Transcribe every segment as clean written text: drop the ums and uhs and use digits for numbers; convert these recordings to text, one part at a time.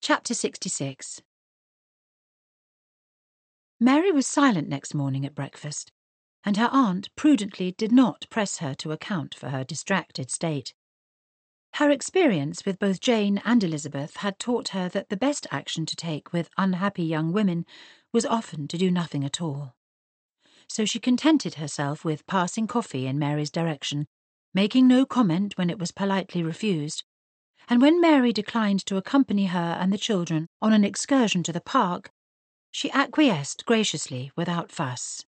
Chapter 66. Mary was silent next morning at breakfast, and her aunt prudently did not press her to account for her distracted state. Her experience with both Jane and Elizabeth had taught her that the best action to take with unhappy young women was often to do nothing at all. So she contented herself with passing coffee in Mary's direction, making no comment when it was politely refused, and when Mary declined to accompany her and the children on an excursion to the park, she acquiesced graciously without fuss.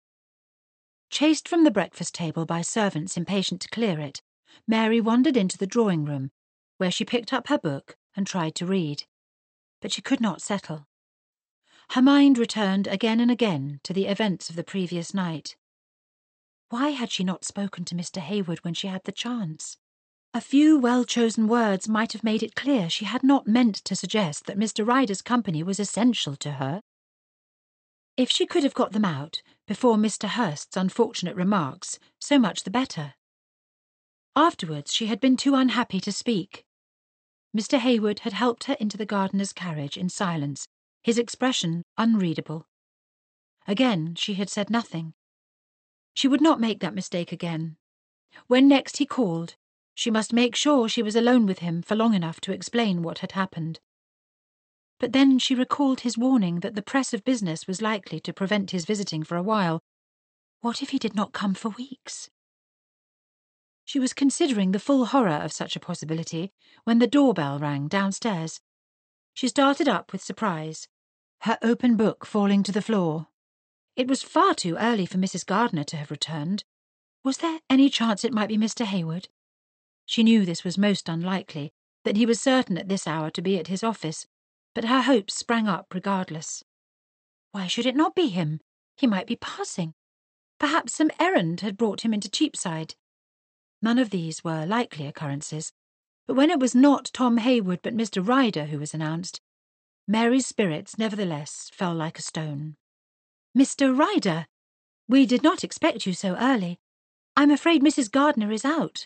Chased from the breakfast table by servants impatient to clear it, Mary wandered into the drawing-room, where she picked up her book and tried to read. But she could not settle. Her mind returned again and again to the events of the previous night. Why had she not spoken to Mr. Hayward when she had the chance? A few well-chosen words might have made it clear she had not meant to suggest that Mr. Ryder's company was essential to her. If she could have got them out before Mr. Hurst's unfortunate remarks, so much the better. Afterwards she had been too unhappy to speak. Mr. Hayward had helped her into the gardener's carriage in silence, his expression unreadable. Again she had said nothing. She would not make that mistake again. When next he called, she must make sure she was alone with him for long enough to explain what had happened. But then she recalled his warning that the press of business was likely to prevent his visiting for a while. What if he did not come for weeks? She was considering the full horror of such a possibility when the doorbell rang downstairs. She started up with surprise, her open book falling to the floor. It was far too early for Mrs. Gardiner to have returned. Was there any chance it might be Mr. Hayward? She knew this was most unlikely, that he was certain at this hour to be at his office, but her hopes sprang up regardless. Why should it not be him? He might be passing. Perhaps some errand had brought him into Cheapside. None of these were likely occurrences, but when it was not Tom Hayward but Mr. Ryder who was announced, Mary's spirits nevertheless fell like a stone. "Mr. Ryder, we did not expect you so early. I'm afraid Mrs. Gardiner is out."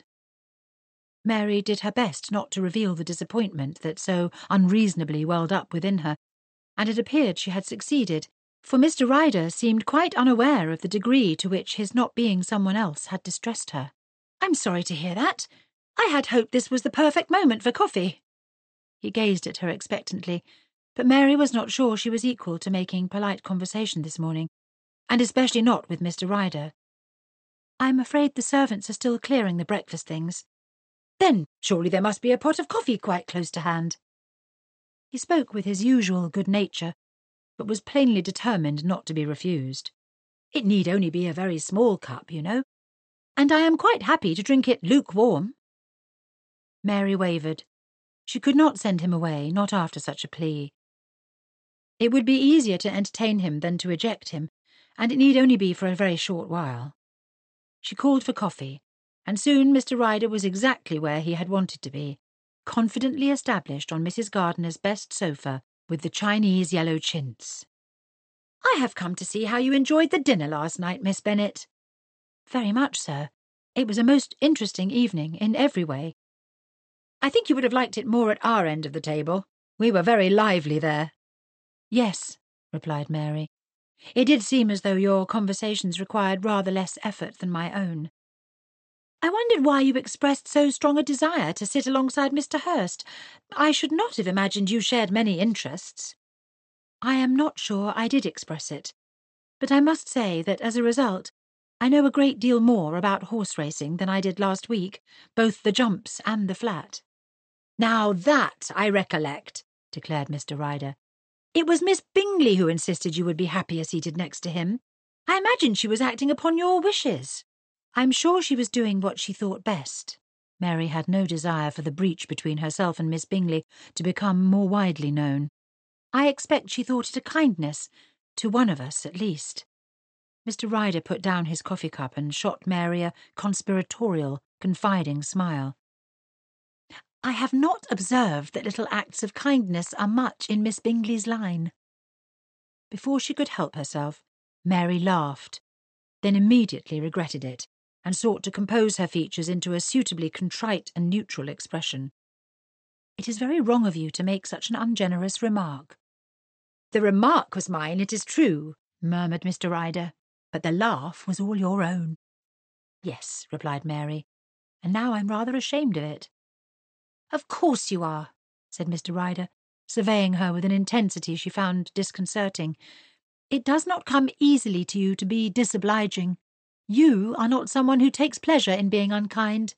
Mary did her best not to reveal the disappointment that so unreasonably welled up within her, and it appeared she had succeeded, for Mr. Ryder seemed quite unaware of the degree to which his not being someone else had distressed her. "I'm sorry to hear that. I had hoped this was the perfect moment for coffee." He gazed at her expectantly, but Mary was not sure she was equal to making polite conversation this morning, and especially not with Mr. Ryder. "I'm afraid the servants are still clearing the breakfast things." "Then surely there must be a pot of coffee quite close to hand." He spoke with his usual good nature, but was plainly determined not to be refused. "It need only be a very small cup, you know, and I am quite happy to drink it lukewarm." Mary wavered. She could not send him away, not after such a plea. It would be easier to entertain him than to eject him, and it need only be for a very short while. She called for coffee, and soon Mr. Ryder was exactly where he had wanted to be, confidently established on Mrs. Gardiner's best sofa with the Chinese yellow chintz. "I have come to see how you enjoyed the dinner last night, Miss Bennet." "Very much, sir. It was a most interesting evening in every way." "I think you would have liked it more at our end of the table. We were very lively there." "Yes," replied Mary. "It did seem as though your conversations required rather less effort than my own." "I wondered why you expressed so strong a desire to sit alongside Mr. Hurst. I should not have imagined you shared many interests." "I am not sure I did express it, but I must say that as a result I know a great deal more about horse racing than I did last week, both the jumps and the flat." "Now that I recollect," declared Mr. Ryder. "It was Miss Bingley who insisted you would be happier seated next to him. I imagine she was acting upon your wishes." "I'm sure she was doing what she thought best." Mary had no desire for the breach between herself and Miss Bingley to become more widely known. "I expect she thought it a kindness, to one of us at least." Mr. Ryder put down his coffee cup and shot Mary a conspiratorial, confiding smile. "I have not observed that little acts of kindness are much in Miss Bingley's line." Before she could help herself, Mary laughed, then immediately regretted it, and sought to compose her features into a suitably contrite and neutral expression. It is very wrong of you to make such an ungenerous remark." "The remark was mine, it is true," murmured Mr. Ryder, "but the laugh was all your own." "Yes," replied Mary, "and now I'm rather ashamed of it." "Of course you are," said Mr. Ryder, surveying her with an intensity she found disconcerting. "It does not come easily to you to be disobliging. You are not someone who takes pleasure in being unkind."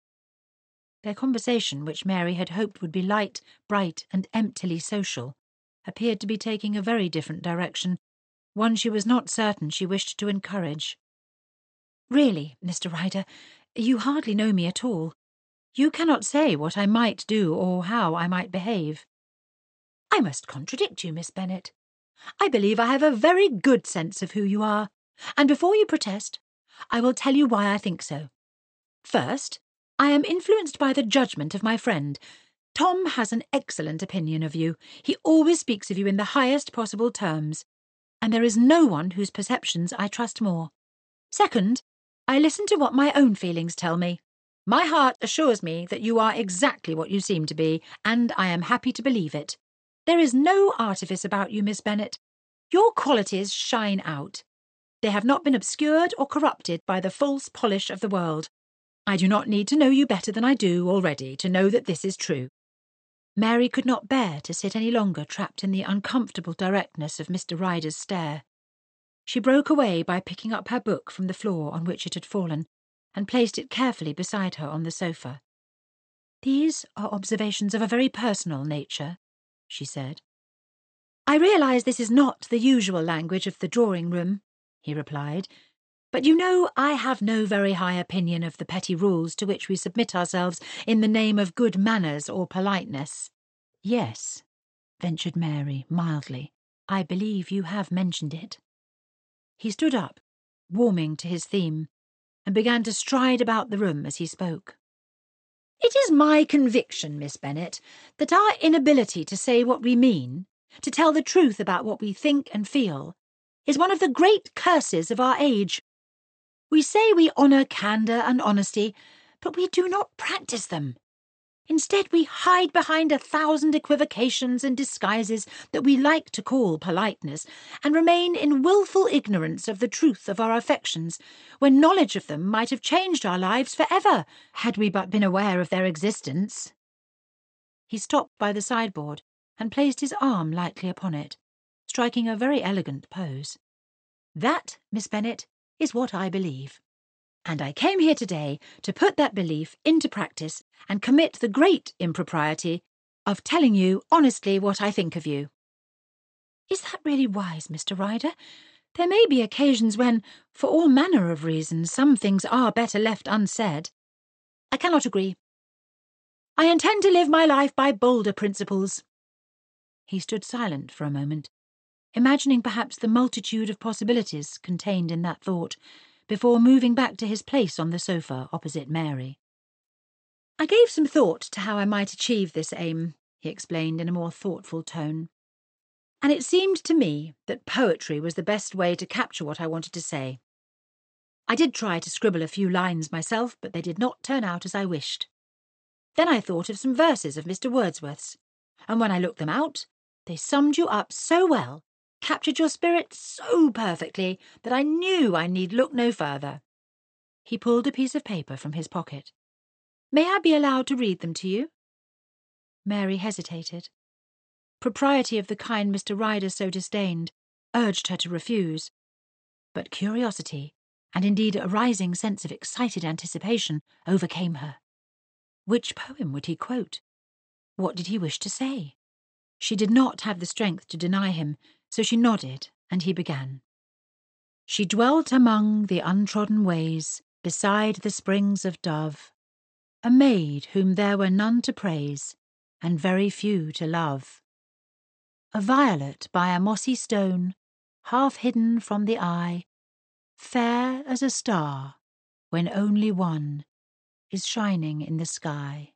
Their conversation, which Mary had hoped would be light, bright, and emptily social, appeared to be taking a very different direction, one she was not certain she wished to encourage. "Really, Mr. Ryder, you hardly know me at all. You cannot say what I might do or how I might behave." "I must contradict you, Miss Bennet. I believe I have a very good sense of who you are, and before you protest, I will tell you why I think so. First, I am influenced by the judgment of my friend. Tom has an excellent opinion of you. He always speaks of you in the highest possible terms, and there is no one whose perceptions I trust more. Second, I listen to what my own feelings tell me. My heart assures me that you are exactly what you seem to be, and I am happy to believe it. There is no artifice about you, Miss Bennet. Your qualities shine out. They have not been obscured or corrupted by the false polish of the world. I do not need to know you better than I do already to know that this is true." Mary could not bear to sit any longer trapped in the uncomfortable directness of Mr. Ryder's stare. She broke away by picking up her book from the floor on which it had fallen, and placed it carefully beside her on the sofa. "These are observations of a very personal nature," she said. "I realise this is not the usual language of the drawing-room," he replied, "but you know I have no very high opinion of the petty rules to which we submit ourselves in the name of good manners or politeness." "Yes," ventured Mary mildly, "I believe you have mentioned it." He stood up, warming to his theme, and began to stride about the room as he spoke. "It is my conviction, Miss Bennet, that our inability to say what we mean, to tell the truth about what we think and feel, is one of the great curses of our age. We say we honour candour and honesty, but we do not practise them. Instead, we hide behind 1,000 equivocations and disguises that we like to call politeness, and remain in wilful ignorance of the truth of our affections, when knowledge of them might have changed our lives for ever, had we but been aware of their existence." He stopped by the sideboard and placed his arm lightly upon it, striking a very elegant pose. "That, Miss Bennet, is what I believe. And I came here today to put that belief into practice and commit the great impropriety of telling you honestly what I think of you." "Is that really wise, Mr. Ryder? There may be occasions when, for all manner of reasons, some things are better left unsaid." "I cannot agree. I intend to live my life by bolder principles." He stood silent for a moment, imagining perhaps the multitude of possibilities contained in that thought, before moving back to his place on the sofa opposite Mary. "I gave some thought to how I might achieve this aim," he explained in a more thoughtful tone, "and it seemed to me that poetry was the best way to capture what I wanted to say. I did try to scribble a few lines myself, but they did not turn out as I wished. Then I thought of some verses of Mr. Wordsworth's, and when I looked them out, they summed you up so well, captured your spirit so perfectly, that I knew I need look no further." He pulled a piece of paper from his pocket. "May I be allowed to read them to you?" Mary hesitated. Propriety of the kind Mr. Ryder so disdained urged her to refuse, but curiosity, and indeed a rising sense of excited anticipation, overcame her. Which poem would he quote? What did he wish to say? She did not have the strength to deny him, so she nodded, and he began. "She dwelt among the untrodden ways, beside the springs of Dove, a maid whom there were none to praise, and very few to love. A violet by a mossy stone, half hidden from the eye, fair as a star, when only one is shining in the sky."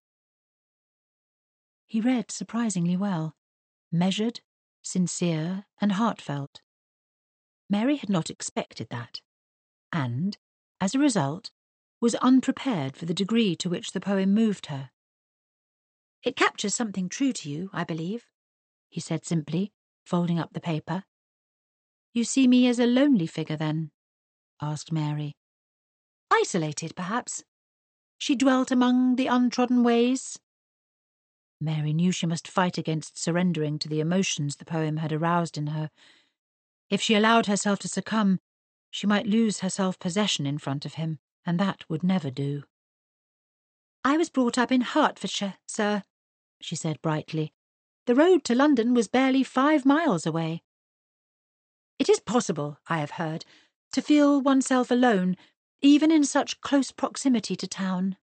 He read surprisingly well, measured, sincere, and heartfelt. Mary had not expected that, and, as a result, was unprepared for the degree to which the poem moved her. It captures something true to you, I believe, he said simply, folding up the paper. You see me as a lonely figure, then? Asked Mary. Isolated, perhaps? She dwelt among the untrodden ways? Mary knew she must fight against surrendering to the emotions the poem had aroused in her. If she allowed herself to succumb, she might lose her self-possession in front of him, and that would never do. I was brought up in Hertfordshire, sir, she said brightly. The road to London was barely 5 miles away. It is possible, I have heard, to feel oneself alone, even in such close proximity to town.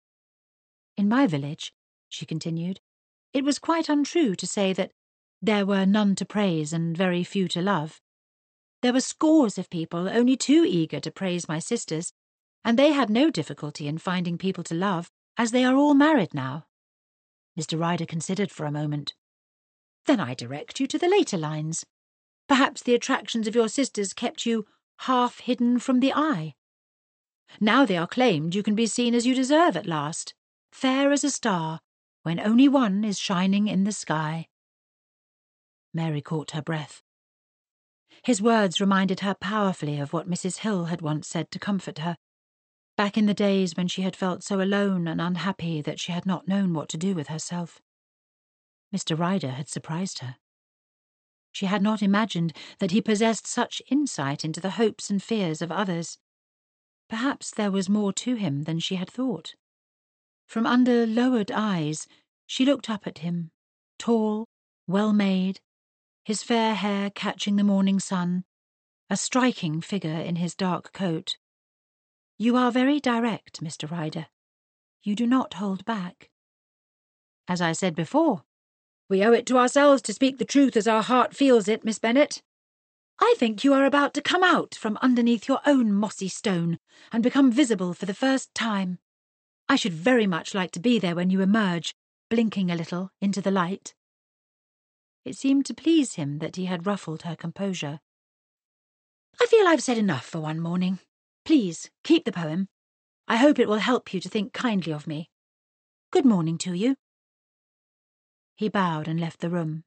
In my village, she continued, it was quite untrue to say that there were none to praise and very few to love. There were scores of people only too eager to praise my sisters, and they had no difficulty in finding people to love, as they are all married now. Mr. Ryder considered for a moment. Then I direct you to the later lines. Perhaps the attractions of your sisters kept you half hidden from the eye. Now they are claimed, you can be seen as you deserve at last, fair as a star, when only one is shining in the sky. Mary caught her breath. His words reminded her powerfully of what Mrs. Hill had once said to comfort her, back in the days when she had felt so alone and unhappy that she had not known what to do with herself. Mr. Ryder had surprised her. She had not imagined that he possessed such insight into the hopes and fears of others. Perhaps there was more to him than she had thought. From under lowered eyes, she looked up at him, tall, well-made, his fair hair catching the morning sun, a striking figure in his dark coat. You are very direct, Mr. Ryder. You do not hold back. As I said before, we owe it to ourselves to speak the truth as our heart feels it, Miss Bennet. I think you are about to come out from underneath your own mossy stone and become visible for the first time. I should very much like to be there when you emerge, blinking a little, into the light. It seemed to please him that he had ruffled her composure. I feel I've said enough for one morning. Please, keep the poem. I hope it will help you to think kindly of me. Good morning to you. He bowed and left the room.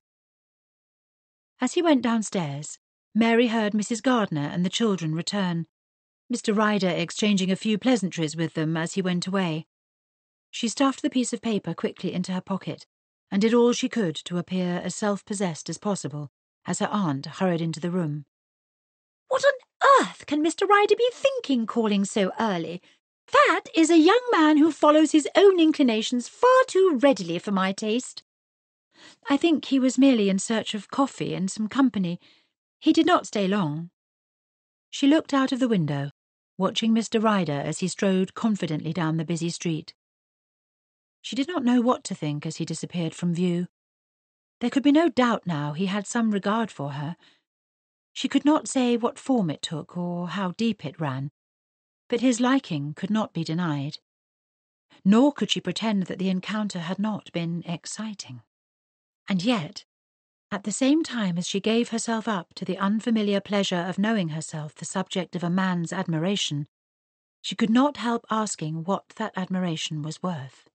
As he went downstairs, Mary heard Mrs. Gardner and the children return, Mr. Ryder exchanging a few pleasantries with them as he went away. She stuffed the piece of paper quickly into her pocket and did all she could to appear as self-possessed as possible as her aunt hurried into the room. What on earth can Mr. Ryder be thinking calling so early? That is a young man who follows his own inclinations far too readily for my taste. I think he was merely in search of coffee and some company. He did not stay long. She looked out of the window, watching Mr. Ryder as he strode confidently down the busy street. She did not know what to think as he disappeared from view. There could be no doubt now he had some regard for her. She could not say what form it took or how deep it ran, but his liking could not be denied. Nor could she pretend that the encounter had not been exciting. And yet, at the same time as she gave herself up to the unfamiliar pleasure of knowing herself the subject of a man's admiration, she could not help asking what that admiration was worth.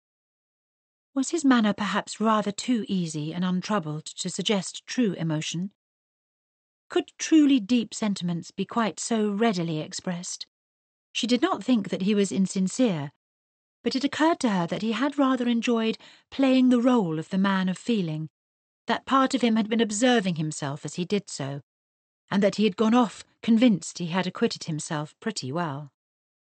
Was his manner perhaps rather too easy and untroubled to suggest true emotion? Could truly deep sentiments be quite so readily expressed? She did not think that he was insincere, but it occurred to her that he had rather enjoyed playing the role of the man of feeling, that part of him had been observing himself as he did so, and that he had gone off convinced he had acquitted himself pretty well.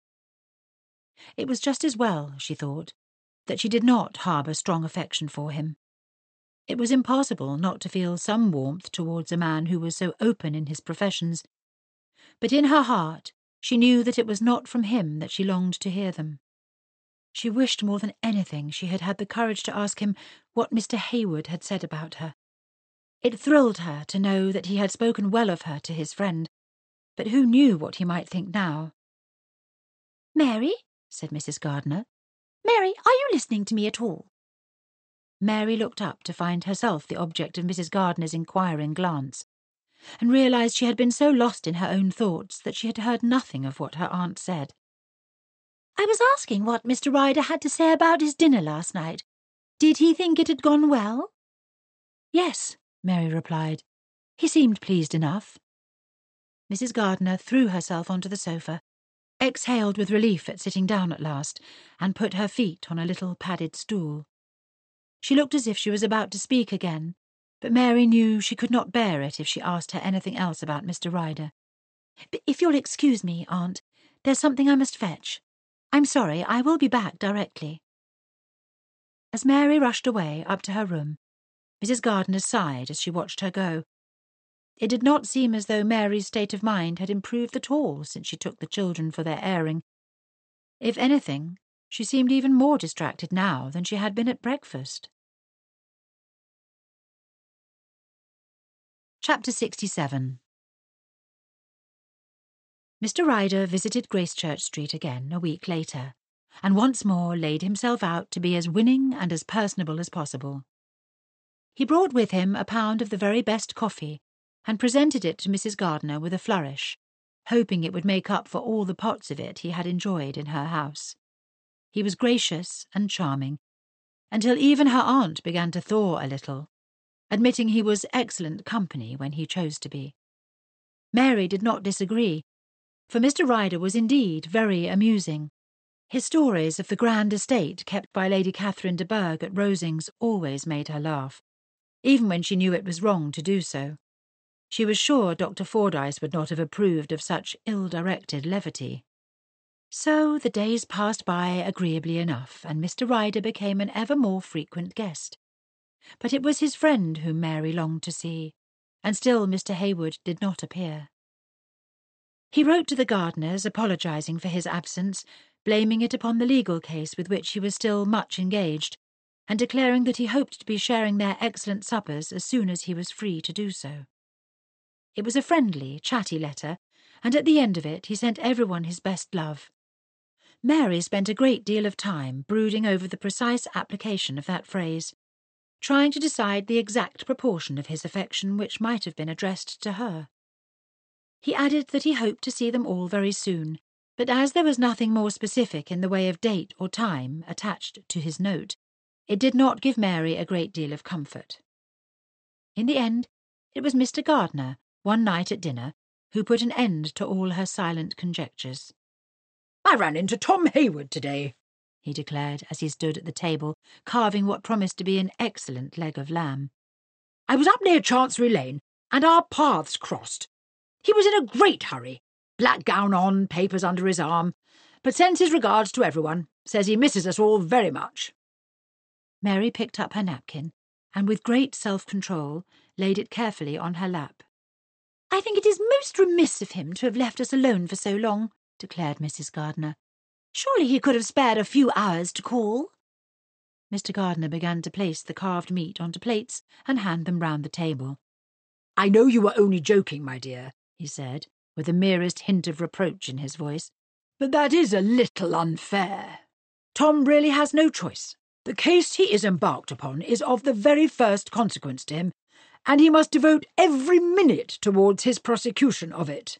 It was just as well, she thought, that she did not harbour strong affection for him. It was impossible not to feel some warmth towards a man who was so open in his professions, but in her heart she knew that it was not from him that she longed to hear them. She wished more than anything she had had the courage to ask him what Mr. Hayward had said about her. It thrilled her to know that he had spoken well of her to his friend, but who knew what he might think now? "Mary," said Mrs. Gardner. "Mary, are you listening to me at all?" Mary looked up to find herself the object of Mrs. Gardner's inquiring glance, and realised she had been so lost in her own thoughts that she had heard nothing of what her aunt said. "I was asking what Mr. Ryder had to say about his dinner last night. Did he think it had gone well? Yes, Mary replied. He seemed pleased enough. Mrs. Gardiner threw herself onto the sofa, exhaled with relief at sitting down at last, and put her feet on a little padded stool. She looked as if she was about to speak again, but Mary knew she could not bear it if she asked her anything else about Mr. Ryder. If you'll excuse me, Aunt, there's something I must fetch. I'm sorry, I will be back directly. As Mary rushed away up to her room, Mrs. Gardiner sighed as she watched her go. It did not seem as though Mary's state of mind had improved at all since she took the children for their airing. If anything, she seemed even more distracted now than she had been at breakfast. Chapter 67. Mr. Ryder visited Gracechurch Street again a week later, and once more laid himself out to be as winning and as personable as possible. He brought with him a pound of the very best coffee, and presented it to Mrs. Gardiner with a flourish, hoping it would make up for all the pots of it he had enjoyed in her house. He was gracious and charming, until even her aunt began to thaw a little, admitting he was excellent company when he chose to be. Mary did not disagree, for Mr. Ryder was indeed very amusing. His stories of the grand estate kept by Lady Catherine de Bourgh at Rosings always made her laugh, even when she knew it was wrong to do so. She was sure Dr. Fordyce would not have approved of such ill-directed levity. So the days passed by agreeably enough, and Mr. Ryder became an ever more frequent guest. But it was his friend whom Mary longed to see, and still Mr. Hayward did not appear. He wrote to the Gardiners apologising for his absence, blaming it upon the legal case with which he was still much engaged, and declaring that he hoped to be sharing their excellent suppers as soon as he was free to do so. It was a friendly, chatty letter, and at the end of it he sent everyone his best love. Mary spent a great deal of time brooding over the precise application of that phrase, trying to decide the exact proportion of his affection which might have been addressed to her. He added that he hoped to see them all very soon, but as there was nothing more specific in the way of date or time attached to his note, it did not give Mary a great deal of comfort. In the end, it was Mr. Gardiner, one night at dinner, who put an end to all her silent conjectures. "I ran into Tom Hayward today," he declared as he stood at the table, carving what promised to be an excellent leg of lamb. "I was up near Chancery Lane, and our paths crossed. He was in a great hurry, black gown on, papers under his arm, but sends his regards to everyone, says he misses us all very much." Mary picked up her napkin, and with great self-control laid it carefully on her lap. "I think it is most remiss of him to have left us alone for so long," declared Mrs. Gardiner. "Surely he could have spared a few hours to call." Mr. Gardiner began to place the carved meat onto plates and hand them round the table. "I know you were only joking, my dear," he said, with the merest hint of reproach in his voice, "but that is a little unfair. Tom really has no choice. The case he is embarked upon is of the very first consequence to him, and he must devote every minute towards his prosecution of it."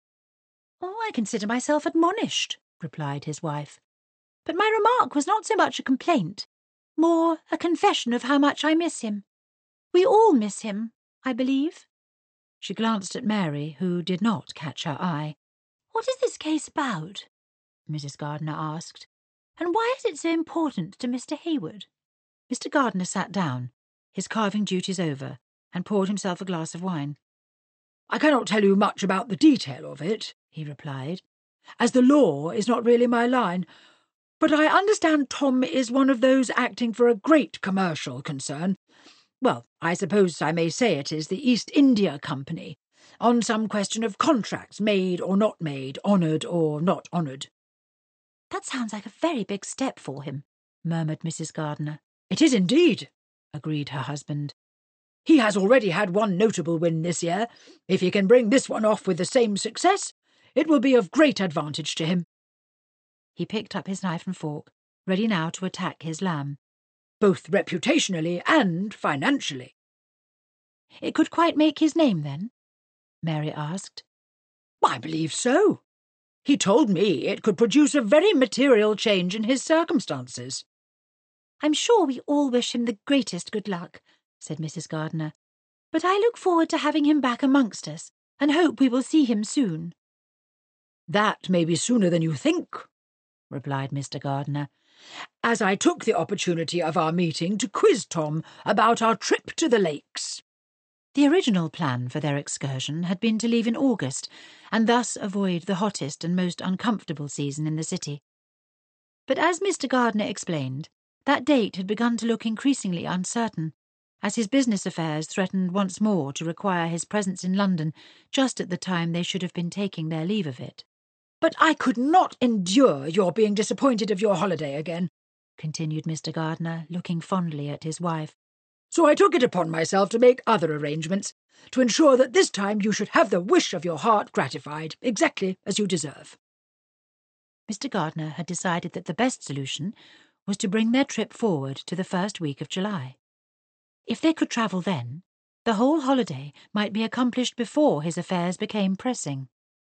"Oh, I consider myself admonished," replied his wife. "But my remark was not so much a complaint, more a confession of how much I miss him. We all miss him, I believe." She glanced at Mary, who did not catch her eye. "What is this case about?" Mrs. Gardiner asked. "And why is it so important to Mr. Hayward?" Mr. Gardiner sat down, his carving duties over, and poured himself a glass of wine. "I cannot tell you much about the detail of it," he replied, "as the law is not really my line, but I understand Tom is one of those acting for a great commercial concern. Well, I suppose I may say it is the East India Company, on some question of contracts made or not made, honoured or not honoured." "That sounds like a very big step for him," murmured Mrs. Gardiner. "It is indeed," agreed her husband. "He has already had one notable win this year. If he can bring this one off with the same success, it will be of great advantage to him." He picked up his knife and fork, ready now to attack his lamb. "Both reputationally and financially." "It could quite make his name, then?" Mary asked. "I believe so. He told me it could produce a very material change in his circumstances." I'm sure we all wish him the greatest good luck, said Mrs. Gardiner. But I look forward to having him back amongst us, and hope we will see him soon. That may be sooner than you think, replied Mr. Gardiner, as I took the opportunity of our meeting to quiz Tom about our trip to the lakes. The original plan for their excursion had been to leave in August, and thus avoid the hottest and most uncomfortable season in the city. But as Mr. Gardiner explained, that date had begun to look increasingly uncertain, as his business affairs threatened once more to require his presence in London just at the time they should have been taking their leave of it. But I could not endure your being disappointed of your holiday again, continued Mr. Gardiner, looking fondly at his wife. So I took it upon myself to make other arrangements, to ensure that this time you should have the wish of your heart gratified, exactly as you deserve. Mr. Gardiner had decided that the best solution was to bring their trip forward to the first week of July. If they could travel then, the whole holiday might be accomplished before his affairs became pressing.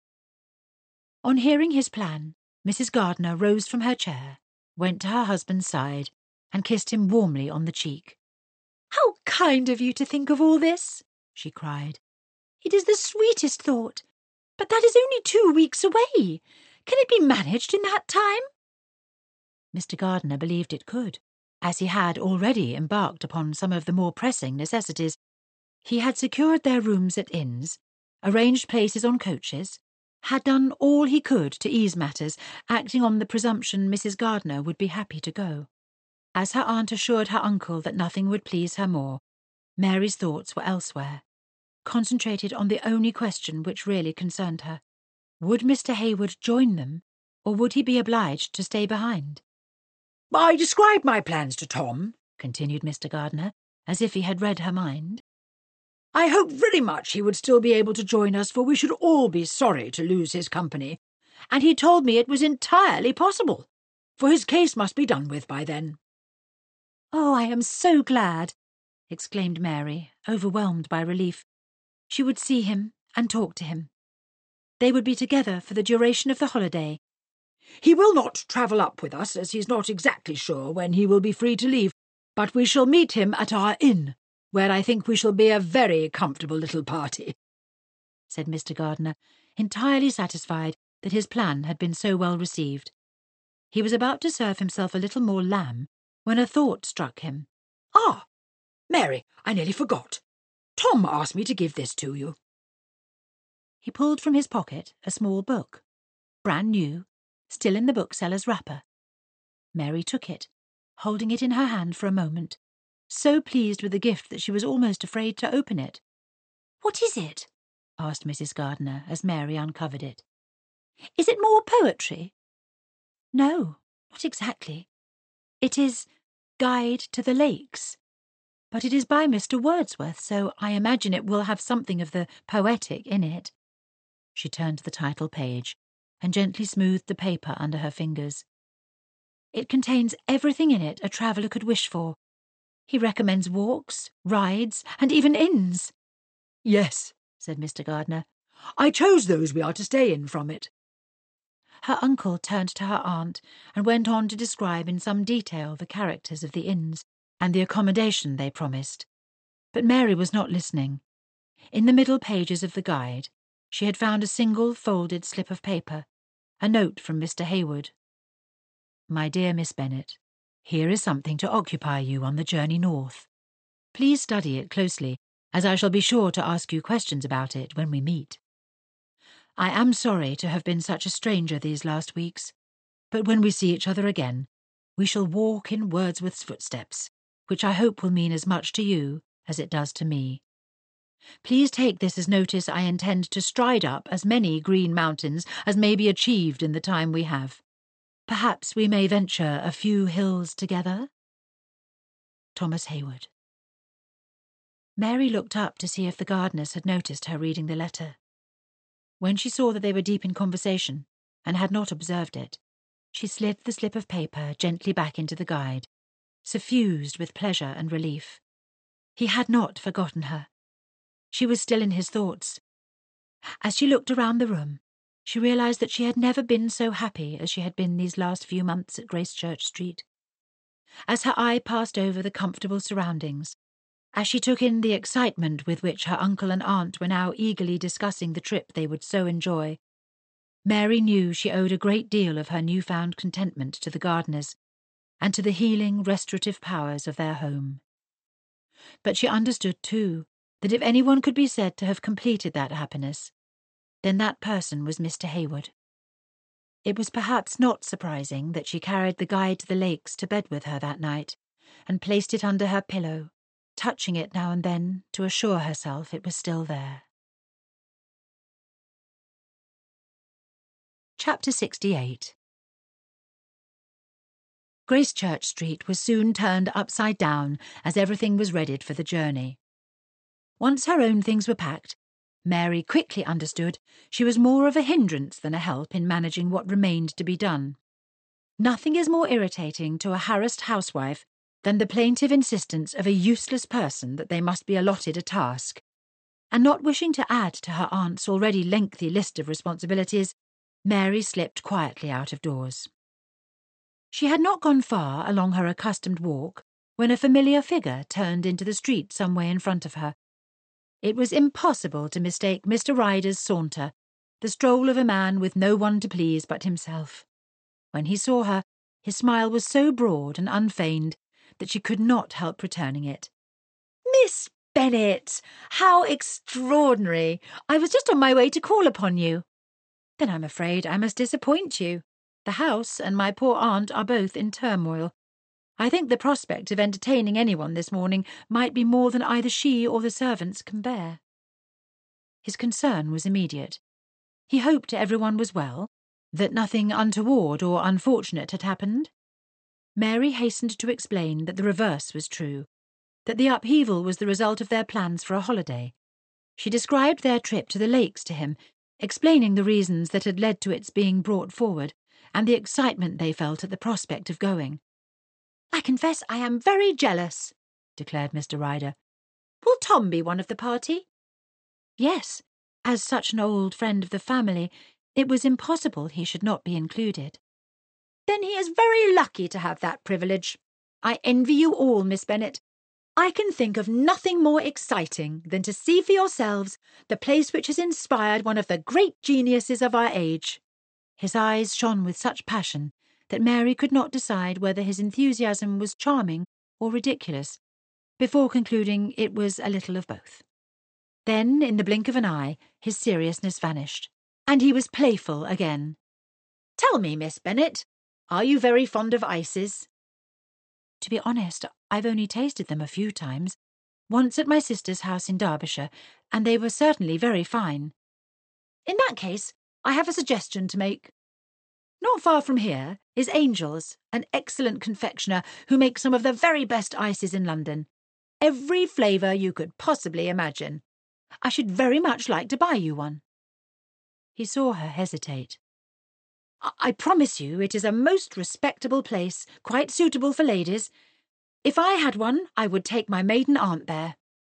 On hearing his plan, Mrs. Gardiner rose from her chair, went to her husband's side, and kissed him warmly on the cheek. "How kind of you to think of all this!" she cried. "It is the sweetest thought. But that is only 2 weeks away. Can it be managed in that time?" Mr. Gardiner believed it could, as he had already embarked upon some of the more pressing necessities. He had secured their rooms at inns, arranged places on coaches, had done all he could to ease matters, acting on the presumption Mrs. Gardiner would be happy to go. As her aunt assured her uncle that nothing would please her more, Mary's thoughts were elsewhere, concentrated on the only question which really concerned her. Would Mr. Hayward join them, or would he be obliged to stay behind? "I described my plans to Tom," continued Mr. Gardiner, as if he had read her mind. "I hope very much he would still be able to join us, for we should all be sorry to lose his company, and he told me it was entirely possible, for his case must be done with by then." "Oh, I am so glad!" exclaimed Mary, overwhelmed by relief. She would see him and talk to him. They would be together for the duration of the holiday. "He will not travel up with us, as he's not exactly sure when he will be free to leave, but we shall meet him at our inn, where I think we shall be a very comfortable little party," said Mr. Gardiner, entirely satisfied that his plan had been so well received. He was about to serve himself a little more lamb when a thought struck him. "Ah, Mary, I nearly forgot. Tom asked me to give this to you." He pulled from his pocket a small book, brand new, still in the bookseller's wrapper. Mary took it, holding it in her hand for a moment, so pleased with the gift that she was almost afraid to open it. "What is it?" asked Mrs. Gardiner as Mary uncovered it. "Is it more poetry?" "No, not exactly. It is Guide to the Lakes, but it is by Mr. Wordsworth, so I imagine it will have something of the poetic in it." She turned to the title page and gently smoothed the paper under her fingers. "It contains everything in it a traveller could wish for. He recommends walks, rides, and even inns." "Yes," said Mr. Gardiner. "I chose those we are to stay in from it." Her uncle turned to her aunt and went on to describe in some detail the characters of the inns and the accommodation they promised. But Mary was not listening. In the middle pages of the guide, she had found a single folded slip of paper, a note from Mr. Hayward. "My dear Miss Bennet, here is something to occupy you on the journey north. Please study it closely, as I shall be sure to ask you questions about it when we meet. I am sorry to have been such a stranger these last weeks, but when we see each other again, we shall walk in Wordsworth's footsteps, which I hope will mean as much to you as it does to me. Please take this as notice I intend to stride up as many green mountains as may be achieved in the time we have. Perhaps we may venture a few hills together. Thomas Hayward." Mary looked up to see if the Gardiners had noticed her reading the letter. When she saw that they were deep in conversation, and had not observed it, she slid the slip of paper gently back into the guide, suffused with pleasure and relief. He had not forgotten her. She was still in his thoughts. As she looked around the room, she realized that she had never been so happy as she had been these last few months at Gracechurch Street. as her eye passed over the comfortable surroundings, as she took in the excitement with which her uncle and aunt were now eagerly discussing the trip they would so enjoy. Mary knew she owed a great deal of her newfound contentment to the Gardiners, and to the healing, restorative powers of their home. But she understood, too, that if anyone could be said to have completed that happiness, then that person was Mr. Hayward. It was perhaps not surprising that she carried the Guide to the Lakes to bed with her that night, and placed it under her pillow, touching it now and then to assure herself it was still there. Chapter 68. Gracechurch Street was soon turned upside down as everything was readied for the journey. Once her own things were packed, Mary quickly understood she was more of a hindrance than a help in managing what remained to be done. Nothing is more irritating to a harassed housewife than the plaintive insistence of a useless person that they must be allotted a task, and not wishing to add to her aunt's already lengthy list of responsibilities, Mary slipped quietly out of doors. She had not gone far along her accustomed walk when a familiar figure turned into the street some way in front of her. It was impossible to mistake Mr. Ryder's saunter, the stroll of a man with no one to please but himself. When he saw her, his smile was so broad and unfeigned that she could not help returning it. "Miss Bennet! How extraordinary! I was just on my way to call upon you." "Then I'm afraid I must disappoint you. The house and my poor aunt are both in turmoil. I think the prospect of entertaining anyone this morning might be more than either she or the servants can bear." His concern was immediate. He hoped everyone was well, that nothing untoward or unfortunate had happened. Mary hastened to explain that the reverse was true, that the upheaval was the result of their plans for a holiday. She described their trip to the Lakes to him, explaining the reasons that had led to its being brought forward, and the excitement they felt at the prospect of going. "I confess I am very jealous," declared Mr. Ryder. "Will Tom be one of the party?" Yes, as such an old friend of the family, it was impossible he should not be included. "Then he is very lucky to have that privilege. I envy you all, Miss Bennet. I can think of nothing more exciting than to see for yourselves the place which has inspired one of the great geniuses of our age." His eyes shone with such passion that Mary could not decide whether his enthusiasm was charming or ridiculous, before concluding it was a little of both. Then, in the blink of an eye, his seriousness vanished, and he was playful again. "Tell me, Miss Bennet, are you very fond of ices?" "To be honest, I've only tasted them a few times, once at my sister's house in Derbyshire, and they were certainly very fine." "In that case, I have a suggestion to make. Not far from here is Angel's, an excellent confectioner who makes some of the very best ices in London. Every flavour you could possibly imagine. I should very much like to buy you one." He saw her hesitate. I promise you it is a most respectable place, quite suitable for ladies. If I had one, I would take my maiden aunt there."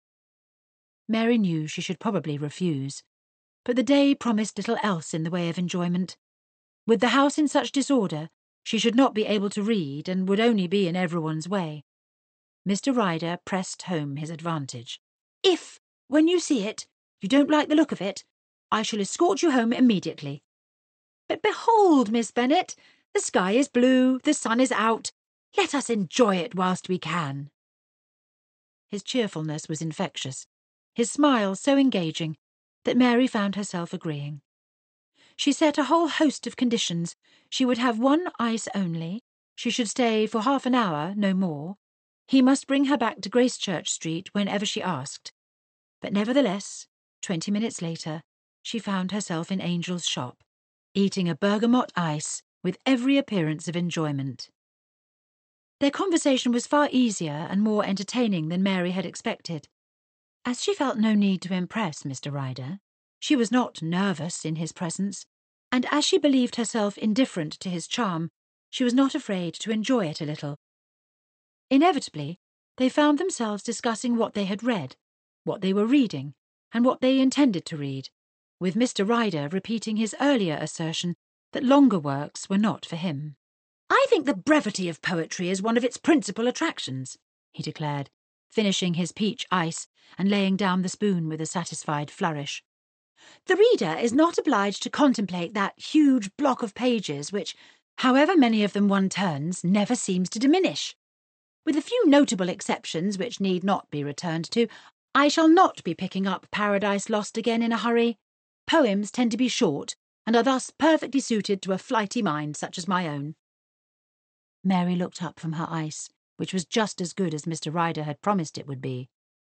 Mary knew she should probably refuse, but the day promised little else in the way of enjoyment. With the house in such disorder, she should not be able to read and would only be in everyone's way. Mr. Ryder pressed home his advantage. "If, when you see it, you don't like the look of it, I shall escort you home immediately. But behold, Miss Bennet, the sky is blue, the sun is out. Let us enjoy it whilst we can." His cheerfulness was infectious, his smile so engaging that Mary found herself agreeing. She set a whole host of conditions. She would have one ice only. She should stay for half an hour, no more. He must bring her back to Gracechurch Street whenever she asked. But nevertheless, 20 minutes later, she found herself in Angel's shop, eating a bergamot ice with every appearance of enjoyment. Their conversation was far easier and more entertaining than Mary had expected. As she felt no need to impress Mr. Ryder, she was not nervous in his presence, and as she believed herself indifferent to his charm, she was not afraid to enjoy it a little. Inevitably, they found themselves discussing what they had read, what they were reading, and what they intended to read, with Mr. Ryder repeating his earlier assertion that longer works were not for him. I think the brevity of poetry is one of its principal attractions, he declared, finishing his peach ice and laying down the spoon with a satisfied flourish. The reader is not obliged to contemplate that huge block of pages which, however many of them one turns, never seems to diminish. With a few notable exceptions which need not be returned to, I shall not be picking up Paradise Lost again in a hurry. Poems tend to be short, and are thus perfectly suited to a flighty mind such as my own. Mary looked up from her ice, which was just as good as Mr. Ryder had promised it would be.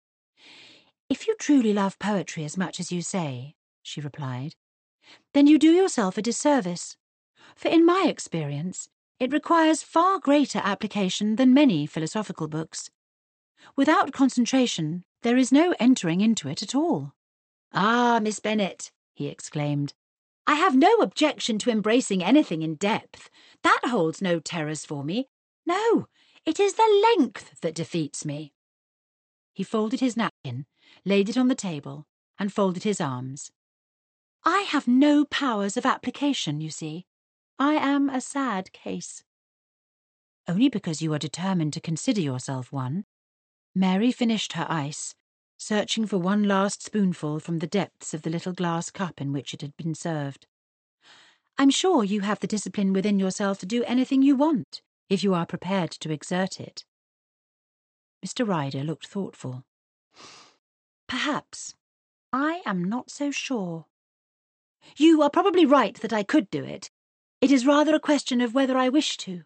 If you truly love poetry as much as you say, she replied, then you do yourself a disservice, for in my experience it requires far greater application than many philosophical books. Without concentration, there is no entering into it at all. Ah, Miss Bennet, he exclaimed, I have no objection to embracing anything in depth. That holds no terrors for me. No, it is the length that defeats me. He folded his napkin, laid it on the table, and folded his arms. I have no powers of application, you see. I am a sad case. Only because you are determined to consider yourself one. Mary finished her ice, searching for one last spoonful from the depths of the little glass cup in which it had been served. I'm sure you have the discipline within yourself to do anything you want, if you are prepared to exert it. Mr. Ryder looked thoughtful. Perhaps. I am not so sure. You are probably right that I could do it. It is rather a question of whether I wish to.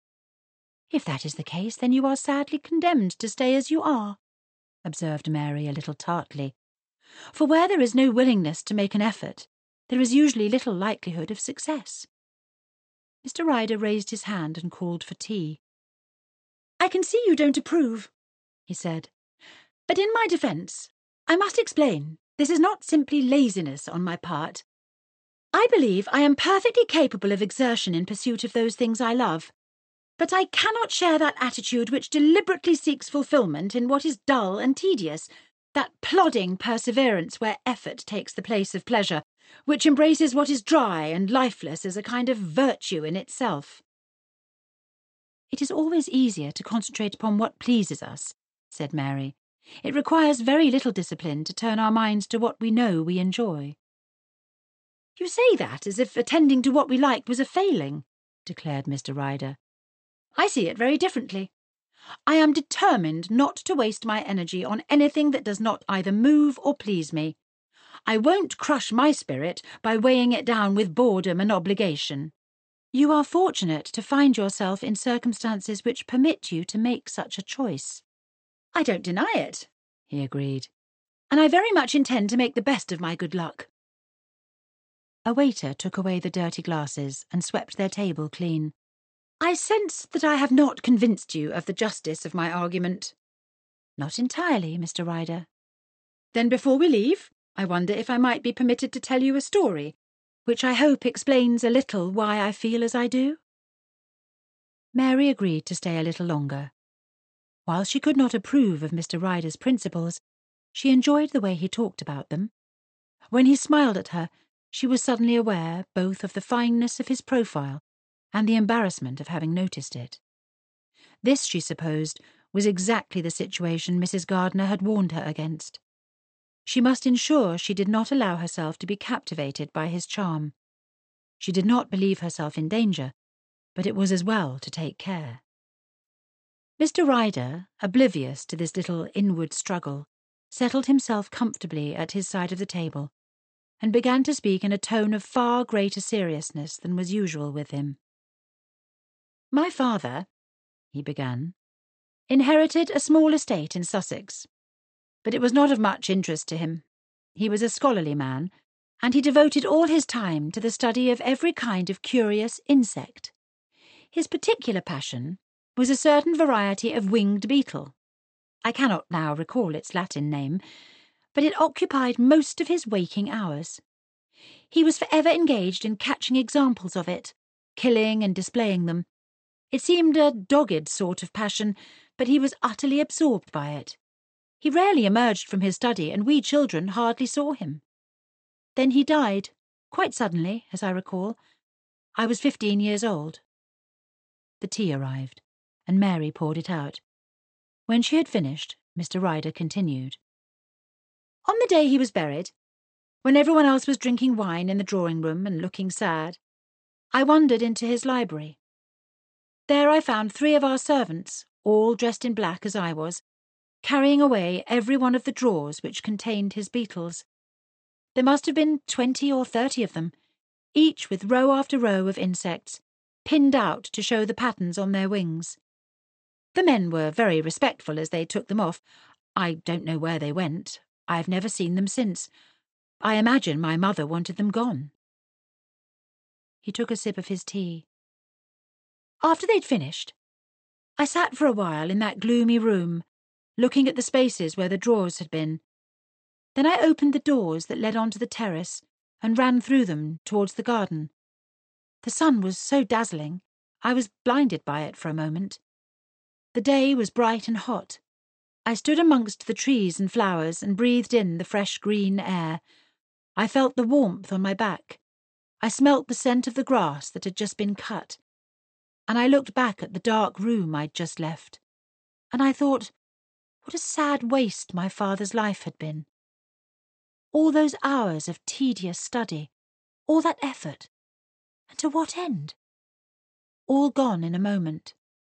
If that is the case, then you are sadly condemned to stay as you are, observed Mary a little tartly. For where there is no willingness to make an effort, there is usually little likelihood of success. Mr. Ryder raised his hand and called for tea. I can see you don't approve, he said. But in my defence, I must explain, this is not simply laziness on my part. I believe I am perfectly capable of exertion in pursuit of those things I love, but I cannot share that attitude which deliberately seeks fulfilment in what is dull and tedious, that plodding perseverance where effort takes the place of pleasure, which embraces what is dry and lifeless as a kind of virtue in itself. It is always easier to concentrate upon what pleases us, said Mary. It requires very little discipline to turn our minds to what we know we enjoy. You say that as if attending to what we like was a failing, declared Mr. Ryder. I see it very differently. I am determined not to waste my energy on anything that does not either move or please me. I won't crush my spirit by weighing it down with boredom and obligation. You are fortunate to find yourself in circumstances which permit you to make such a choice. I don't deny it, he agreed, and I very much intend to make the best of my good luck. A waiter took away the dirty glasses and swept their table clean. I sense that I have not convinced you of the justice of my argument. Not entirely, Mr. Ryder. Then before we leave, I wonder if I might be permitted to tell you a story, which I hope explains a little why I feel as I do? Mary agreed to stay a little longer. While she could not approve of Mr. Ryder's principles, she enjoyed the way he talked about them. When he smiled at her, she was suddenly aware both of the fineness of his profile and the embarrassment of having noticed it. This, she supposed, was exactly the situation Mrs. Gardiner had warned her against. She must ensure she did not allow herself to be captivated by his charm. She did not believe herself in danger, but it was as well to take care. Mr. Ryder, oblivious to this little inward struggle, settled himself comfortably at his side of the table and began to speak in a tone of far greater seriousness than was usual with him. My father, he began, inherited a small estate in Sussex, but it was not of much interest to him. He was a scholarly man, and he devoted all his time to the study of every kind of curious insect. His particular passion was a certain variety of winged beetle. I cannot now recall its Latin name, but it occupied most of his waking hours. He was forever engaged in catching examples of it, killing and displaying them. It seemed a dogged sort of passion, but he was utterly absorbed by it. He rarely emerged from his study, and we children hardly saw him. Then he died, quite suddenly, as I recall. I was 15 years old. The tea arrived, and Mary poured it out. When she had finished, Mr. Ryder continued. On the day he was buried, when everyone else was drinking wine in the drawing-room and looking sad, I wandered into his library. There I found 3 of our servants, all dressed in black as I was, carrying away every one of the drawers which contained his beetles. There must have been 20 or 30 of them, each with row after row of insects, pinned out to show the patterns on their wings. The men were very respectful as they took them off. I don't know where they went. I've never seen them since. I imagine my mother wanted them gone. He took a sip of his tea. After they'd finished, I sat for a while in that gloomy room, looking at the spaces where the drawers had been. Then I opened the doors that led onto the terrace and ran through them towards the garden. The sun was so dazzling, I was blinded by it for a moment. The day was bright and hot. I stood amongst the trees and flowers and breathed in the fresh green air. I felt the warmth on my back. I smelt the scent of the grass that had just been cut. And I looked back at the dark room I'd just left. And I thought, what a sad waste my father's life had been. All those hours of tedious study, all that effort, and to what end? All gone in a moment.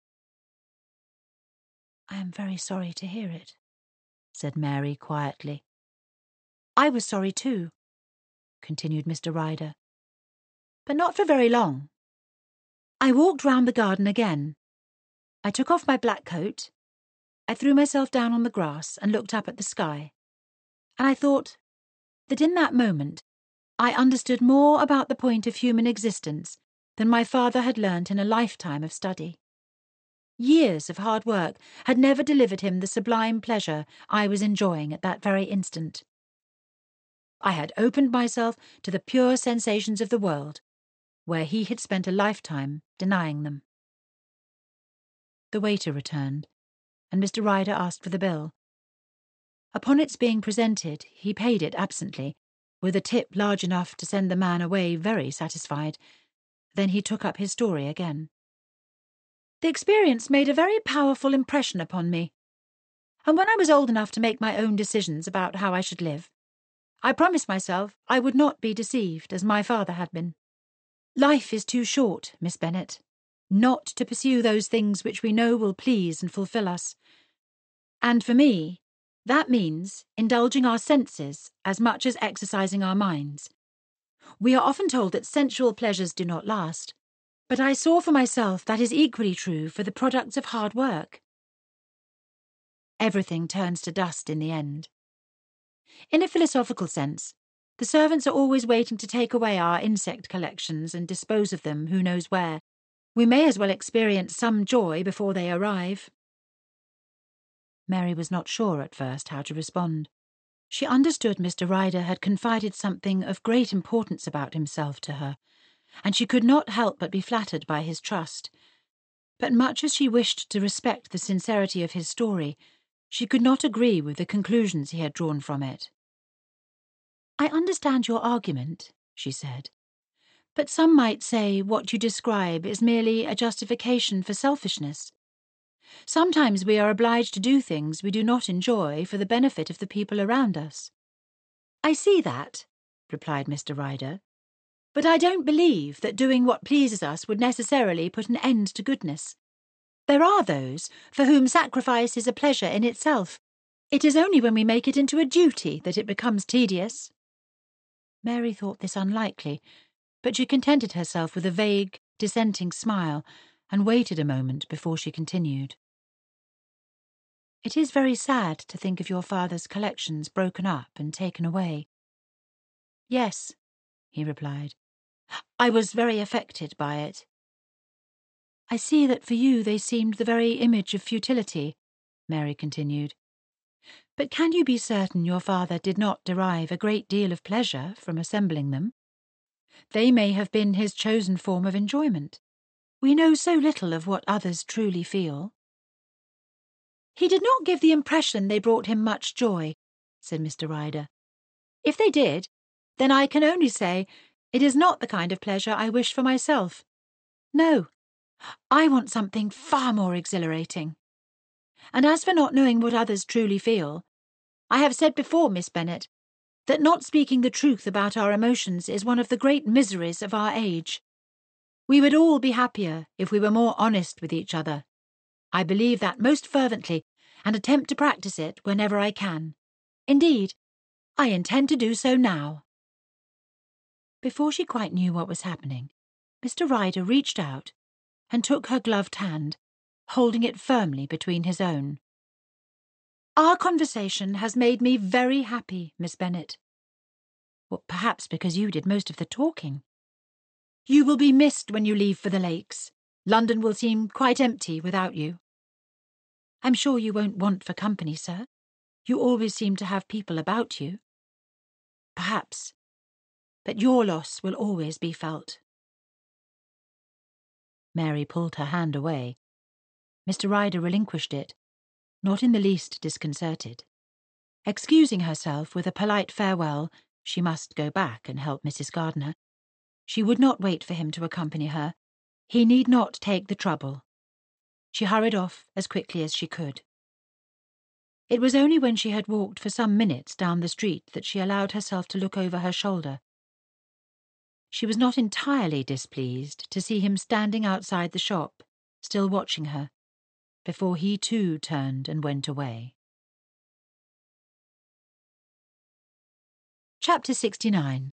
I am very sorry to hear it, said Mary quietly. I was sorry too, continued Mr. Ryder, but not for very long. I walked round the garden again. I took off my black coat. I threw myself down on the grass and looked up at the sky. And I thought that in that moment I understood more about the point of human existence than my father had learnt in a lifetime of study. Years of hard work had never delivered him the sublime pleasure I was enjoying at that very instant. I had opened myself to the pure sensations of the world, where he had spent a lifetime denying them. The waiter returned, and Mr. Ryder asked for the bill. Upon its being presented, he paid it absently, with a tip large enough to send the man away very satisfied. Then he took up his story again. The experience made a very powerful impression upon me, and when I was old enough to make my own decisions about how I should live, I promised myself I would not be deceived as my father had been. Life is too short, Miss Bennet, not to pursue those things which we know will please and fulfil us. And for me, that means indulging our senses as much as exercising our minds. We are often told that sensual pleasures do not last, but I saw for myself that is equally true for the products of hard work. Everything turns to dust in the end. In a philosophical sense, the servants are always waiting to take away our insect collections and dispose of them who knows where. We may as well experience some joy before they arrive. Mary was not sure at first how to respond. She understood Mr. Ryder had confided something of great importance about himself to her, and she could not help but be flattered by his trust. But much as she wished to respect the sincerity of his story, she could not agree with the conclusions he had drawn from it. I understand your argument, she said, but some might say what you describe is merely a justification for selfishness. Sometimes we are obliged to do things we do not enjoy for the benefit of the people around us. I see that, replied Mr. Ryder, but I don't believe that doing what pleases us would necessarily put an end to goodness. There are those for whom sacrifice is a pleasure in itself. It is only when we make it into a duty that it becomes tedious. Mary thought this unlikely, but she contented herself with a vague, dissenting smile, and waited a moment before she continued. It is very sad to think of your father's collections broken up and taken away. Yes, he replied. I was very affected by it. I see that for you they seemed the very image of futility, Mary continued. But can you be certain your father did not derive a great deal of pleasure from assembling them? They may have been his chosen form of enjoyment. We know so little of what others truly feel. He did not give the impression they brought him much joy, said Mr. Ryder. If they did, then I can only say it is not the kind of pleasure I wish for myself. No, I want something far more exhilarating. And as for not knowing what others truly feel, I have said before, Miss Bennet, that not speaking the truth about our emotions is one of the great miseries of our age. We would all be happier if we were more honest with each other. I believe that most fervently, and attempt to practice it whenever I can. Indeed, I intend to do so now." Before she quite knew what was happening, Mr. Ryder reached out and took her gloved hand, holding it firmly between his own. "Our conversation has made me very happy, Miss Bennet. Well, perhaps because you did most of the talking. You will be missed when you leave for the Lakes. London will seem quite empty without you. I'm sure you won't want for company, sir. You always seem to have people about you. Perhaps, but your loss will always be felt." Mary pulled her hand away. Mr. Ryder relinquished it, not in the least disconcerted. Excusing herself with a polite farewell, she must go back and help Mrs. Gardiner. She would not wait for him to accompany her. He need not take the trouble. She hurried off as quickly as she could. It was only when she had walked for some minutes down the street that she allowed herself to look over her shoulder. She was not entirely displeased to see him standing outside the shop, still watching her, before he too turned and went away. Chapter 69.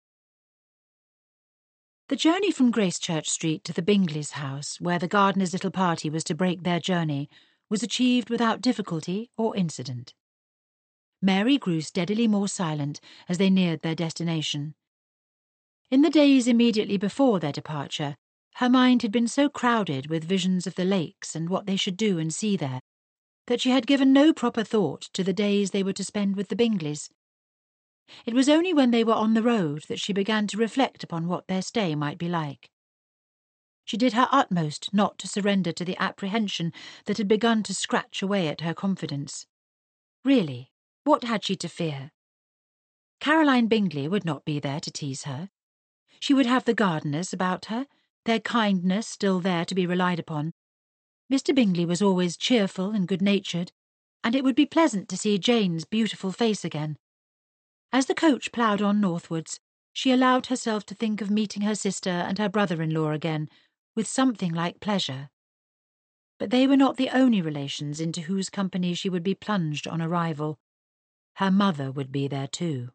The journey from Gracechurch Street to the Bingleys' house, where the Gardiner's little party was to break their journey, was achieved without difficulty or incident. Mary grew steadily more silent as they neared their destination. In the days immediately before their departure, her mind had been so crowded with visions of the Lakes and what they should do and see there, that she had given no proper thought to the days they were to spend with the Bingleys. It was only when they were on the road that she began to reflect upon what their stay might be like. She did her utmost not to surrender to the apprehension that had begun to scratch away at her confidence. Really, what had she to fear? Caroline Bingley would not be there to tease her. She would have the Gardiners about her, their kindness still there to be relied upon. Mr. Bingley was always cheerful and good-natured, and it would be pleasant to see Jane's beautiful face again. As the coach ploughed on northwards, she allowed herself to think of meeting her sister and her brother-in-law again, with something like pleasure. But they were not the only relations into whose company she would be plunged on arrival. Her mother would be there too.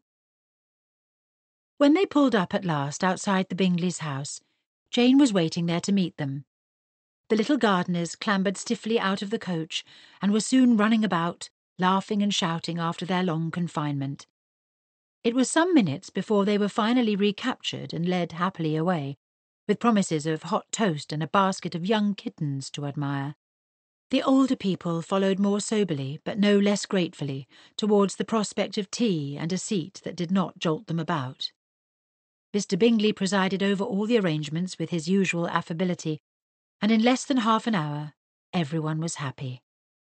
When they pulled up at last outside the Bingleys' house, Jane was waiting there to meet them. The little Gardiners clambered stiffly out of the coach and were soon running about, laughing and shouting after their long confinement. It was some minutes before they were finally recaptured and led happily away, with promises of hot toast and a basket of young kittens to admire. The older people followed more soberly, but no less gratefully, towards the prospect of tea and a seat that did not jolt them about. Mr. Bingley presided over all the arrangements with his usual affability, and in less than half an hour everyone was happy.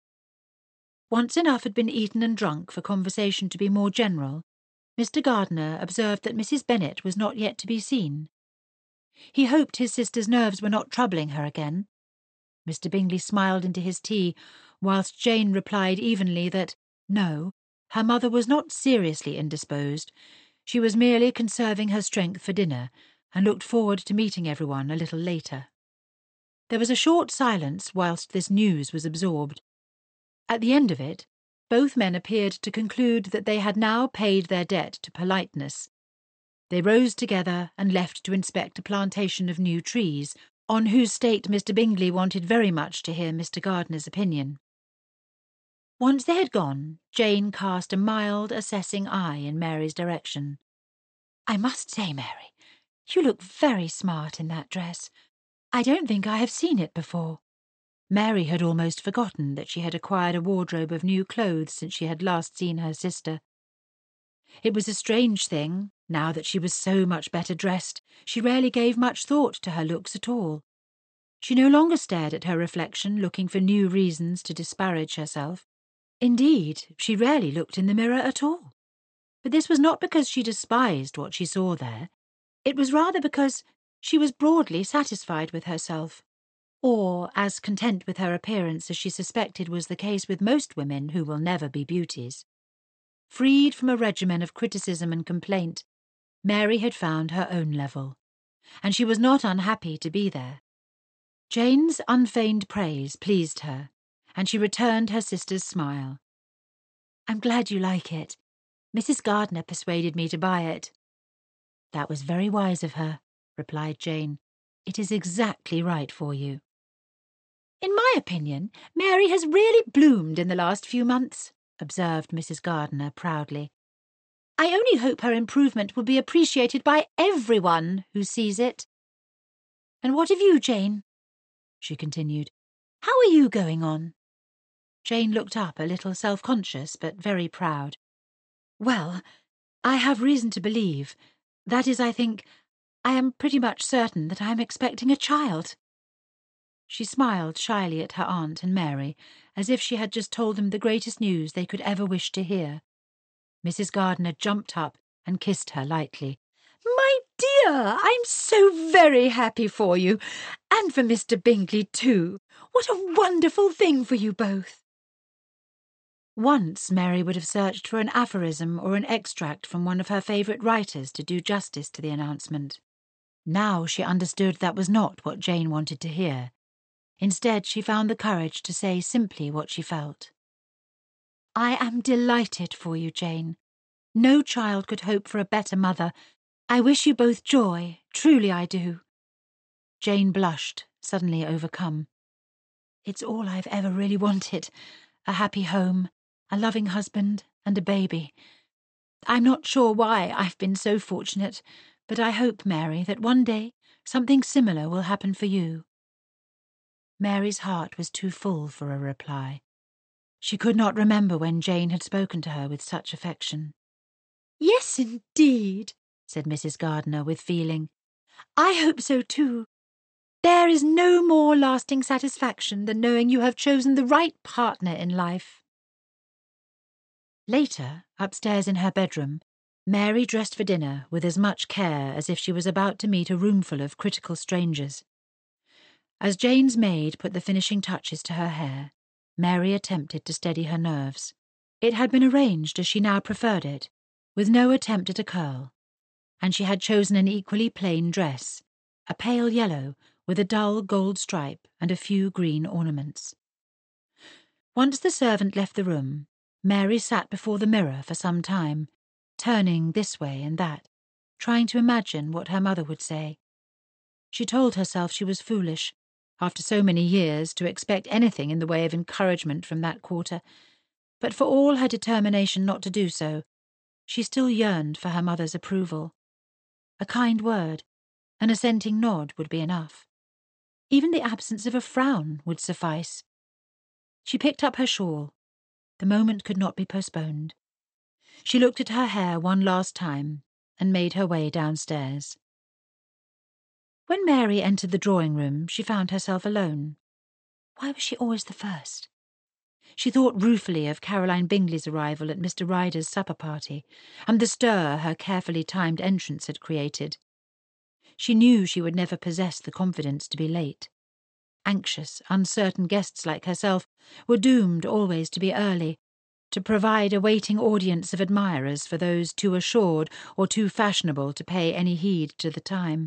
Once enough had been eaten and drunk for conversation to be more general, Mr. Gardiner observed that Mrs. Bennet was not yet to be seen. He hoped his sister's nerves were not troubling her again. Mr. Bingley smiled into his tea, whilst Jane replied evenly that, no, her mother was not seriously indisposed. She was merely conserving her strength for dinner, and looked forward to meeting everyone a little later. There was a short silence whilst this news was absorbed. At the end of it, both men appeared to conclude that they had now paid their debt to politeness. They rose together and left to inspect a plantation of new trees, on whose state Mr. Bingley wanted very much to hear Mr. Gardiner's opinion. Once they had gone, Jane cast a mild, assessing eye in Mary's direction. "I must say, Mary, you look very smart in that dress. I don't think I have seen it before." Mary had almost forgotten that she had acquired a wardrobe of new clothes since she had last seen her sister. It was a strange thing, now that she was so much better dressed, she rarely gave much thought to her looks at all. She no longer stared at her reflection, looking for new reasons to disparage herself. Indeed, she rarely looked in the mirror at all. But this was not because she despised what she saw there. It was rather because she was broadly satisfied with herself. or as content with her appearance as she suspected was the case with most women who will never be beauties. Freed from a regimen of criticism and complaint, Mary had found her own level, and she was not unhappy to be there. Jane's unfeigned praise pleased her, and she returned her sister's smile. "I'm glad you like it. Mrs. Gardiner persuaded me to buy it." "That was very wise of her," replied Jane. "It is exactly right for you." "In my opinion, Mary has really bloomed in the last few months," observed Mrs. Gardiner proudly. "I only hope her improvement will be appreciated by everyone who sees it. And what of you, Jane?" she continued. "How are you going on?" Jane looked up a little self-conscious but very proud. "Well, I have reason to believe, that is, I think, I am pretty much certain that I am expecting a child." She smiled shyly at her aunt and Mary, as if she had just told them the greatest news they could ever wish to hear. Mrs. Gardiner jumped up and kissed her lightly. "My dear, I'm so very happy for you, and for Mr. Bingley too. What a wonderful thing for you both." Once Mary would have searched for an aphorism or an extract from one of her favourite writers to do justice to the announcement. Now she understood that was not what Jane wanted to hear. Instead, she found the courage to say simply what she felt. "I am delighted for you, Jane. No child could hope for a better mother. I wish you both joy, truly I do." Jane blushed, suddenly overcome. "It's all I've ever really wanted, a happy home, a loving husband, and a baby. I'm not sure why I've been so fortunate, but I hope, Mary, that one day something similar will happen for you." Mary's heart was too full for a reply. She could not remember when Jane had spoken to her with such affection. "Yes, indeed," said Mrs. Gardiner with feeling. "I hope so too. There is no more lasting satisfaction than knowing you have chosen the right partner in life." Later, upstairs in her bedroom, Mary dressed for dinner with as much care as if she was about to meet a roomful of critical strangers. As Jane's maid put the finishing touches to her hair, Mary attempted to steady her nerves. It had been arranged as she now preferred it, with no attempt at a curl, and she had chosen an equally plain dress, a pale yellow with a dull gold stripe and a few green ornaments. Once the servant left the room, Mary sat before the mirror for some time, turning this way and that, trying to imagine what her mother would say. She told herself she was foolish, after so many years, to expect anything in the way of encouragement from that quarter, but for all her determination not to do so, she still yearned for her mother's approval. A kind word, an assenting nod would be enough. Even the absence of a frown would suffice. She picked up her shawl. The moment could not be postponed. She looked at her hair one last time and made her way downstairs. When Mary entered the drawing-room, she found herself alone. Why was she always the first? She thought ruefully of Caroline Bingley's arrival at Mr. Ryder's supper-party, and the stir her carefully timed entrance had created. She knew she would never possess the confidence to be late. Anxious, uncertain guests like herself were doomed always to be early, to provide a waiting audience of admirers for those too assured or too fashionable to pay any heed to the time.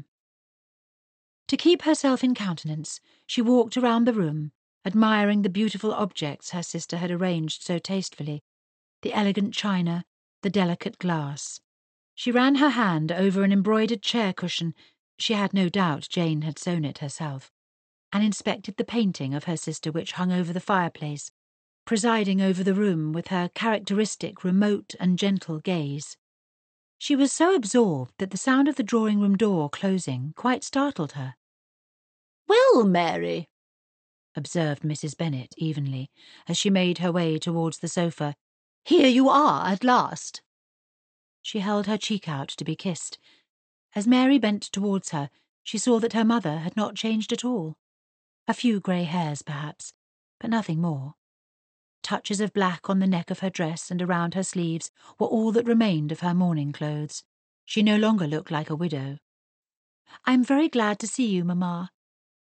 To keep herself in countenance, she walked around the room, admiring the beautiful objects her sister had arranged so tastefully, the elegant china, the delicate glass. She ran her hand over an embroidered chair cushion, she had no doubt Jane had sewn it herself, and inspected the painting of her sister which hung over the fireplace, presiding over the room with her characteristic remote and gentle gaze. She was so absorbed that the sound of the drawing-room door closing quite startled her. "Well, Mary," observed Mrs. Bennet evenly, as she made her way towards the sofa, "here you are at last." She held her cheek out to be kissed. As Mary bent towards her, she saw that her mother had not changed at all. A few grey hairs, perhaps, but nothing more. Touches of black on the neck of her dress and around her sleeves were all that remained of her mourning clothes. She no longer looked like a widow. "I am very glad to see you, Mamma,"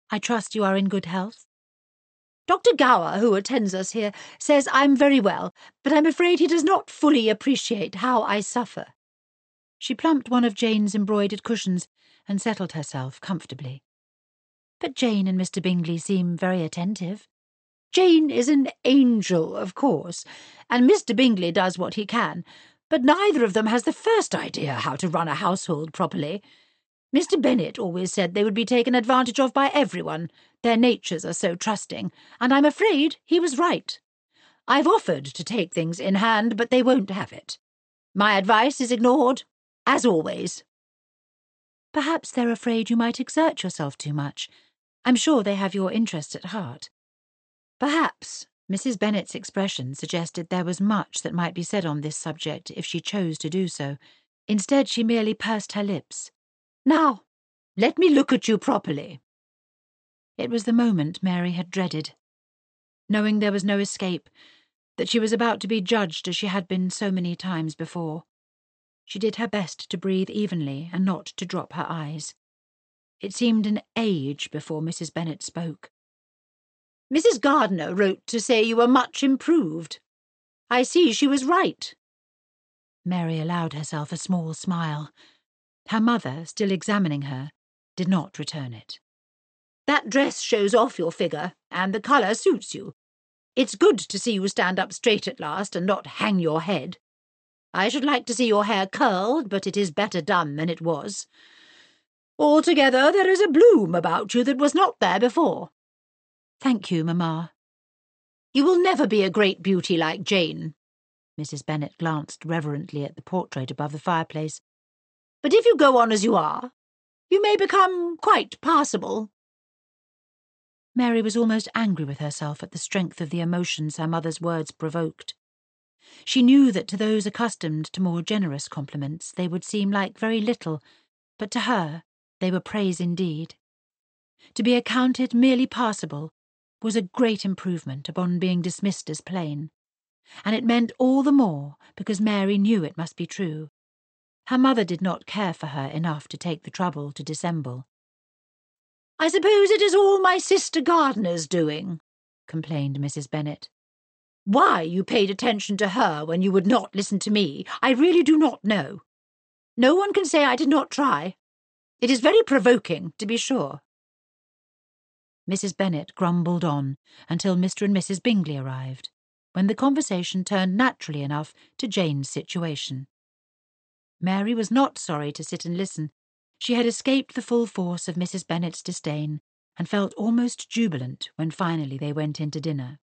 I trust you are in good health? Dr. Gower, who attends us here, says I'm very well, but I'm afraid he does not fully appreciate how I suffer." She plumped one of Jane's embroidered cushions and settled herself comfortably. "But Jane and Mr. Bingley seem very attentive." "Jane is an angel, of course, and Mr. Bingley does what he can, but neither of them has the first idea how to run a household properly. Mr. Bennet always said they would be taken advantage of by everyone. Their natures are so trusting, and I'm afraid he was right. I've offered to take things in hand, but they won't have it. My advice is ignored, as always." "Perhaps they're afraid you might exert yourself too much. I'm sure they have your interests at heart." "Perhaps." Mrs. Bennet's expression suggested there was much that might be said on this subject if she chose to do so. Instead, she merely pursed her lips. "Now, let me look at you properly." It was the moment Mary had dreaded. Knowing there was no escape, that she was about to be judged as she had been so many times before. She did her best to breathe evenly and not to drop her eyes. It seemed an age before Mrs. Bennet spoke. "Mrs. Gardiner wrote to say you were much improved. I see she was right." Mary allowed herself a small smile. Her mother, still examining her, did not return it. "That dress shows off your figure, and the colour suits you. It's good to see you stand up straight at last and not hang your head. I should like to see your hair curled, but it is better done than it was. Altogether, there is a bloom about you that was not there before." "Thank you, Mamma." "You will never be a great beauty like Jane." Mrs. Bennet glanced reverently at the portrait above the fireplace. "But if you go on as you are, you may become quite passable." Mary was almost angry with herself at the strength of the emotions her mother's words provoked. She knew that to those accustomed to more generous compliments they would seem like very little, but to her they were praise indeed. To be accounted merely passable was a great improvement upon being dismissed as plain, and it meant all the more because Mary knew it must be true. Her mother did not care for her enough to take the trouble to dissemble. "I suppose it is all my sister Gardiner's doing," complained Mrs. Bennet. "Why you paid attention to her when you would not listen to me, I really do not know. No one can say I did not try. It is very provoking, to be sure." Mrs. Bennet grumbled on until Mr. and Mrs. Bingley arrived, when the conversation turned naturally enough to Jane's situation. Mary was not sorry to sit and listen. She had escaped the full force of Mrs. Bennet's disdain, and felt almost jubilant when finally they went in to dinner.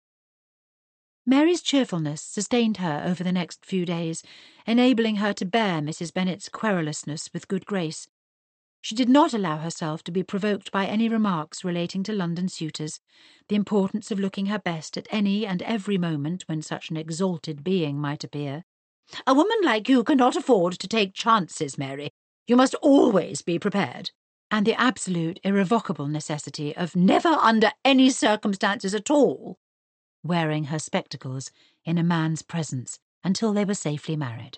Mary's cheerfulness sustained her over the next few days, enabling her to bear Mrs. Bennet's querulousness with good grace. She did not allow herself to be provoked by any remarks relating to London suitors, the importance of looking her best at any and every moment when such an exalted being might appear. "A woman like you cannot afford to take chances, Mary. You must always be prepared." And the absolute irrevocable necessity of never under any circumstances at all wearing her spectacles in a man's presence until they were safely married.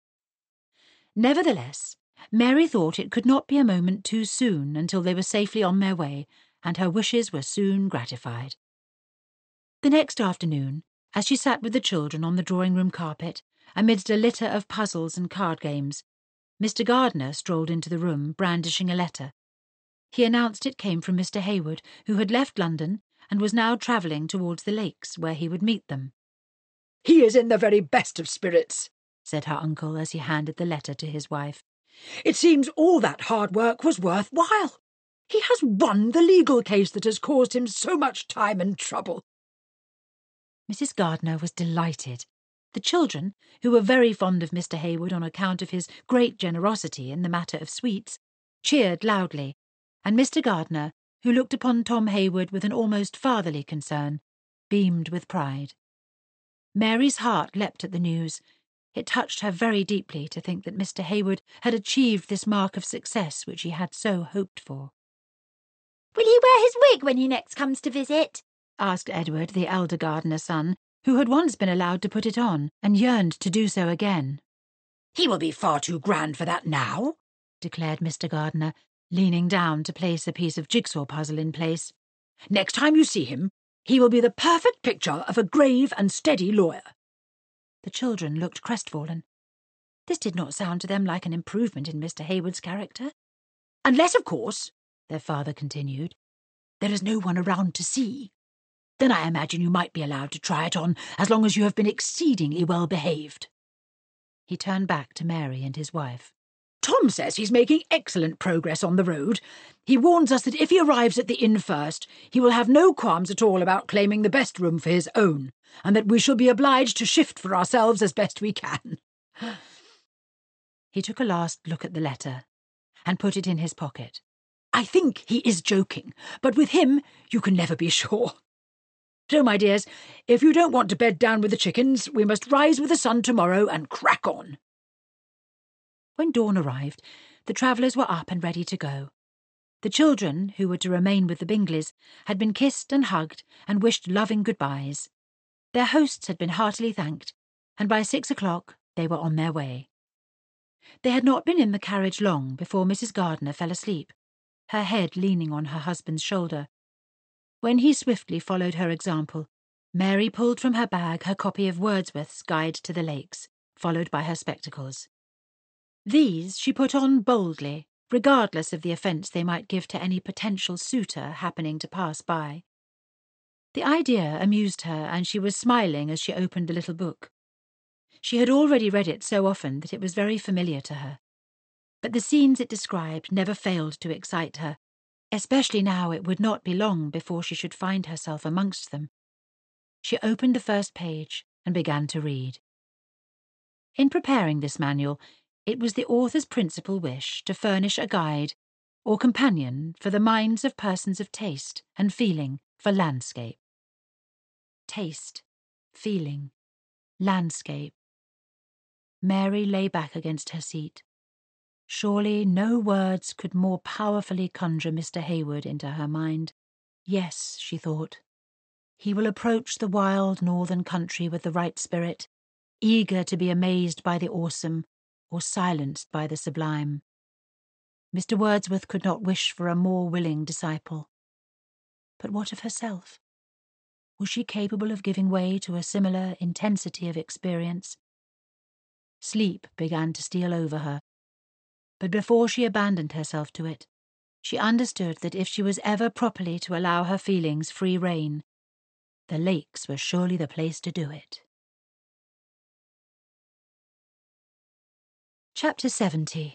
Nevertheless, Mary thought it could not be a moment too soon until they were safely on their way, and her wishes were soon gratified. The next afternoon, as she sat with the children on the drawing-room carpet, amidst a litter of puzzles and card games, Mr. Gardiner strolled into the room, brandishing a letter. He announced it came from Mr. Hayward, who had left London and was now travelling towards the lakes, where he would meet them. "He is in the very best of spirits," said her uncle as he handed the letter to his wife. "It seems all that hard work was worth while. He has won the legal case that has caused him so much time and trouble." Mrs. Gardiner was delighted. The children, who were very fond of Mr. Hayward on account of his great generosity in the matter of sweets, cheered loudly, and Mr. Gardiner, who looked upon Tom Hayward with an almost fatherly concern, beamed with pride. Mary's heart leapt at the news. It touched her very deeply to think that Mr. Hayward had achieved this mark of success which he had so hoped for. "Will he wear his wig when he next comes to visit?" asked Edward, the elder Gardiner son, who had once been allowed to put it on and yearned to do so again. "He will be far too grand for that now," declared Mr. Gardiner, leaning down to place a piece of jigsaw puzzle in place. "Next time you see him, he will be the perfect picture of a grave and steady lawyer." The children looked crestfallen. This did not sound to them like an improvement in Mr. Hayward's character. "Unless, of course," their father continued, "there is no one around to see. Then I imagine you might be allowed to try it on as long as you have been exceedingly well behaved." He turned back to Mary and his wife. "Tom says he's making excellent progress on the road. He warns us that if he arrives at the inn first, he will have no qualms at all about claiming the best room for his own, and that we shall be obliged to shift for ourselves as best we can." He took a last look at the letter and put it in his pocket. "I think he is joking, but with him you can never be sure. So, my dears, if you don't want to bed down with the chickens, we must rise with the sun tomorrow and crack on." When dawn arrived, the travellers were up and ready to go. The children, who were to remain with the Bingleys, had been kissed and hugged and wished loving goodbyes. Their hosts had been heartily thanked, and by 6 o'clock they were on their way. They had not been in the carriage long before Mrs. Gardiner fell asleep, her head leaning on her husband's shoulder. When he swiftly followed her example, Mary pulled from her bag her copy of Wordsworth's Guide to the Lakes, followed by her spectacles. These she put on boldly, regardless of the offence they might give to any potential suitor happening to pass by. The idea amused her, and she was smiling as she opened the little book. She had already read it so often that it was very familiar to her. But the scenes it described never failed to excite her, especially now it would not be long before she should find herself amongst them. She opened the first page and began to read. In preparing this manual, it was the author's principal wish to furnish a guide or companion for the minds of persons of taste and feeling for landscape. Taste, feeling, landscape. Mary lay back against her seat. Surely no words could more powerfully conjure Mr. Hayward into her mind. Yes, she thought, he will approach the wild northern country with the right spirit, eager to be amazed by the awesome or silenced by the sublime. Mr. Wordsworth could not wish for a more willing disciple. But what of herself? Was she capable of giving way to a similar intensity of experience? Sleep began to steal over her, but before she abandoned herself to it, she understood that if she was ever properly to allow her feelings free rein, the lakes were surely the place to do it. Chapter 70.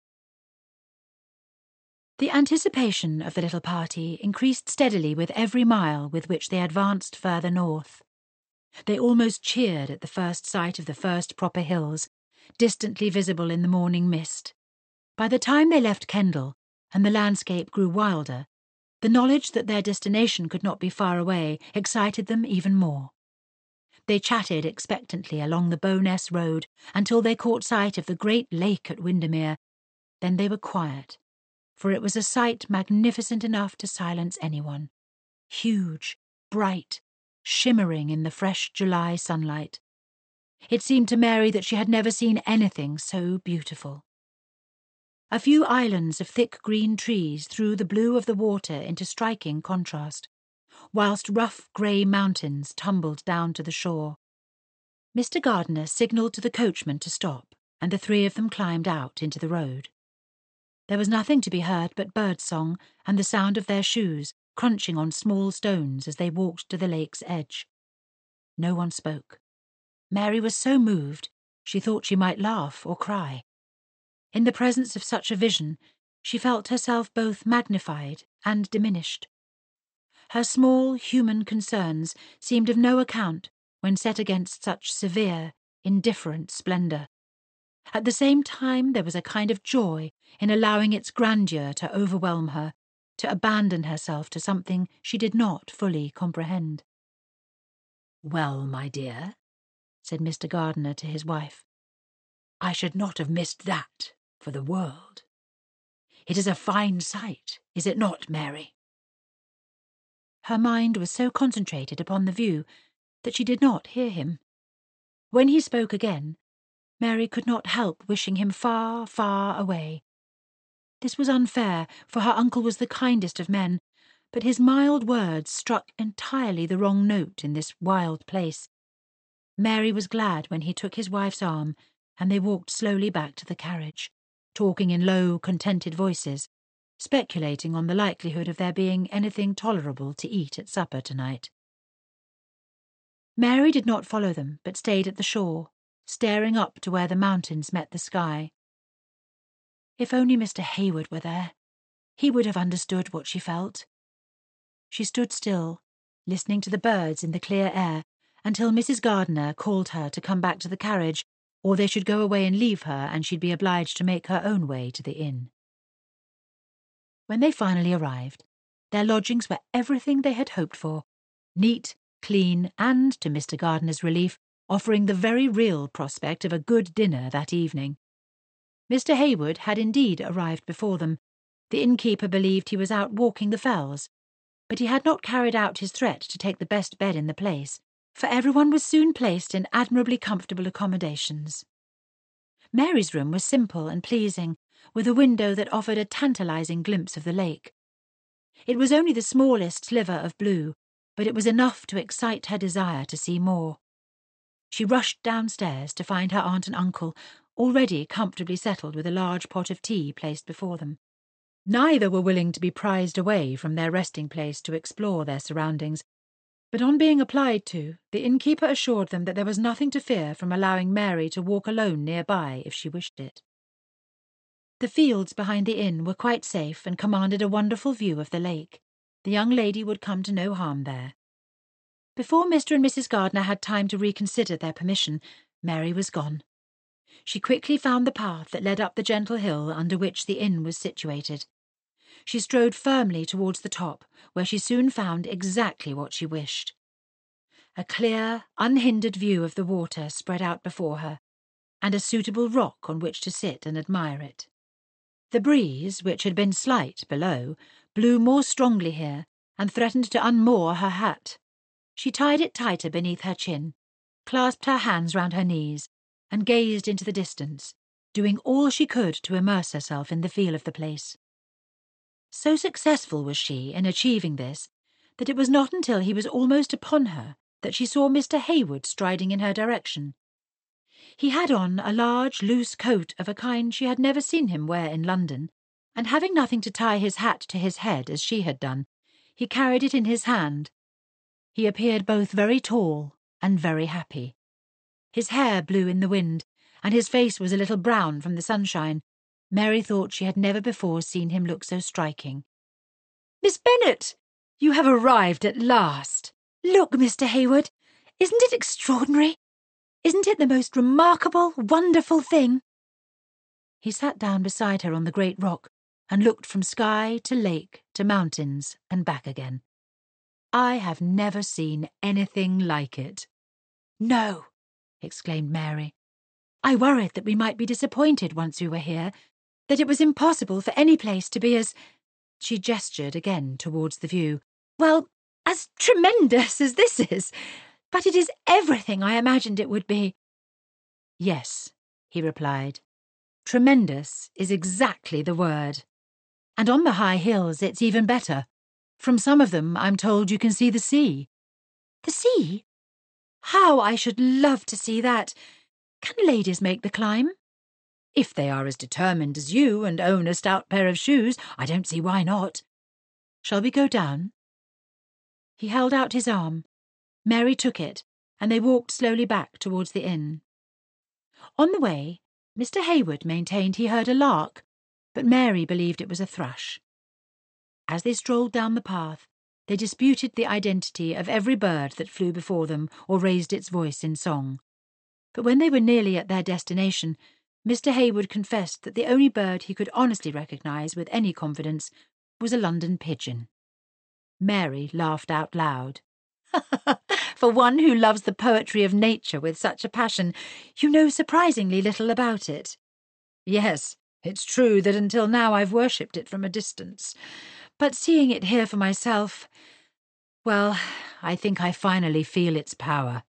The anticipation of the little party increased steadily with every mile with which they advanced further north. They almost cheered at the first sight of the first proper hills, distantly visible in the morning mist. By the time they left Kendal, and the landscape grew wilder, the knowledge that their destination could not be far away excited them even more. They chatted expectantly along the Bowness Road until they caught sight of the great lake at Windermere. Then they were quiet, for it was a sight magnificent enough to silence anyone. Huge, bright, shimmering in the fresh July sunlight. It seemed to Mary that she had never seen anything so beautiful. A few islands of thick green trees threw the blue of the water into striking contrast, whilst rough grey mountains tumbled down to the shore. Mr. Gardiner signalled to the coachman to stop, and the three of them climbed out into the road. There was nothing to be heard but bird-song and the sound of their shoes crunching on small stones as they walked to the lake's edge. No one spoke. Mary was so moved she thought she might laugh or cry. In the presence of such a vision, she felt herself both magnified and diminished. Her small human concerns seemed of no account when set against such severe, indifferent splendour. At the same time there was a kind of joy in allowing its grandeur to overwhelm her, to abandon herself to something she did not fully comprehend. "Well, my dear," said Mr. Gardiner to his wife, "I should not have missed that for the world. It is a fine sight, is it not, Mary?" Her mind was so concentrated upon the view that she did not hear him. When he spoke again, Mary could not help wishing him far, far away. This was unfair, for her uncle was the kindest of men, but his mild words struck entirely the wrong note in this wild place. Mary was glad when he took his wife's arm, and they walked slowly back to the carriage, talking in low, contented voices, speculating on the likelihood of there being anything tolerable to eat at supper tonight. Mary did not follow them, but stayed at the shore, staring up to where the mountains met the sky. If only Mr. Hayward were there, he would have understood what she felt. She stood still, listening to the birds in the clear air, until Mrs. Gardiner called her to come back to the carriage, or they should go away and leave her, and she'd be obliged to make her own way to the inn. When they finally arrived, their lodgings were everything they had hoped for, neat, clean, and, to Mr. Gardiner's relief, offering the very real prospect of a good dinner that evening. Mr. Hayward had indeed arrived before them. The innkeeper believed he was out walking the fells, but he had not carried out his threat to take the best bed in the place, for everyone was soon placed in admirably comfortable accommodations. Mary's room was simple and pleasing, with a window that offered a tantalizing glimpse of the lake. It was only the smallest sliver of blue, but it was enough to excite her desire to see more. She rushed downstairs to find her aunt and uncle already comfortably settled with a large pot of tea placed before them. Neither were willing to be prized away from their resting place to explore their surroundings, but on being applied to, the innkeeper assured them that there was nothing to fear from allowing Mary to walk alone nearby if she wished it. The fields behind the inn were quite safe and commanded a wonderful view of the lake. The young lady would come to no harm there. Before Mr. and Mrs. Gardiner had time to reconsider their permission, Mary was gone. She quickly found the path that led up the gentle hill under which the inn was situated. She strode firmly towards the top, where she soon found exactly what she wished. A clear, unhindered view of the water spread out before her, and a suitable rock on which to sit and admire it. The breeze, which had been slight below, blew more strongly here, and threatened to unmoor her hat. She tied it tighter beneath her chin, clasped her hands round her knees, and gazed into the distance, doing all she could to immerse herself in the feel of the place. So successful was she in achieving this that it was not until he was almost upon her that she saw Mr. Hayward striding in her direction. He had on a large, loose coat of a kind she had never seen him wear in London, and having nothing to tie his hat to his head as she had done, he carried it in his hand. He appeared both very tall and very happy. His hair blew in the wind, and his face was a little brown from the sunshine. Mary thought she had never before seen him look so striking. "Miss Bennet, you have arrived at last. Look, Mr. Hayward, isn't it extraordinary? Isn't it the most remarkable, wonderful thing?" He sat down beside her on the great rock and looked from sky to lake to mountains and back again. "I have never seen anything like it." "No," exclaimed Mary. "I worried that we might be disappointed once we were here, that it was impossible for any place to be as—" She gestured again towards the view. "Well, as tremendous as this is. But it is everything I imagined it would be." "Yes," he replied. "Tremendous is exactly the word. And on the high hills it's even better. From some of them I'm told you can see the sea." "The sea? How I should love to see that. Can ladies make the climb?" If they are as determined as you and own a stout pair of shoes, I don't see why not. "Shall we go down?" He held out his arm. Mary took it, and they walked slowly back towards the inn. On the way, Mr. Hayward maintained he heard a lark, but Mary believed it was a thrush. As they strolled down the path, they disputed the identity of every bird that flew before them or raised its voice in song. But when they were nearly at their destination, Mr. Hayward confessed that the only bird he could honestly recognise with any confidence was a London pigeon. Mary laughed out loud. For one who loves the poetry of nature with such a passion, you know surprisingly little about it. Yes, it's true that until now I've worshipped it from a distance. But seeing it here for myself, well, I think I finally feel its power."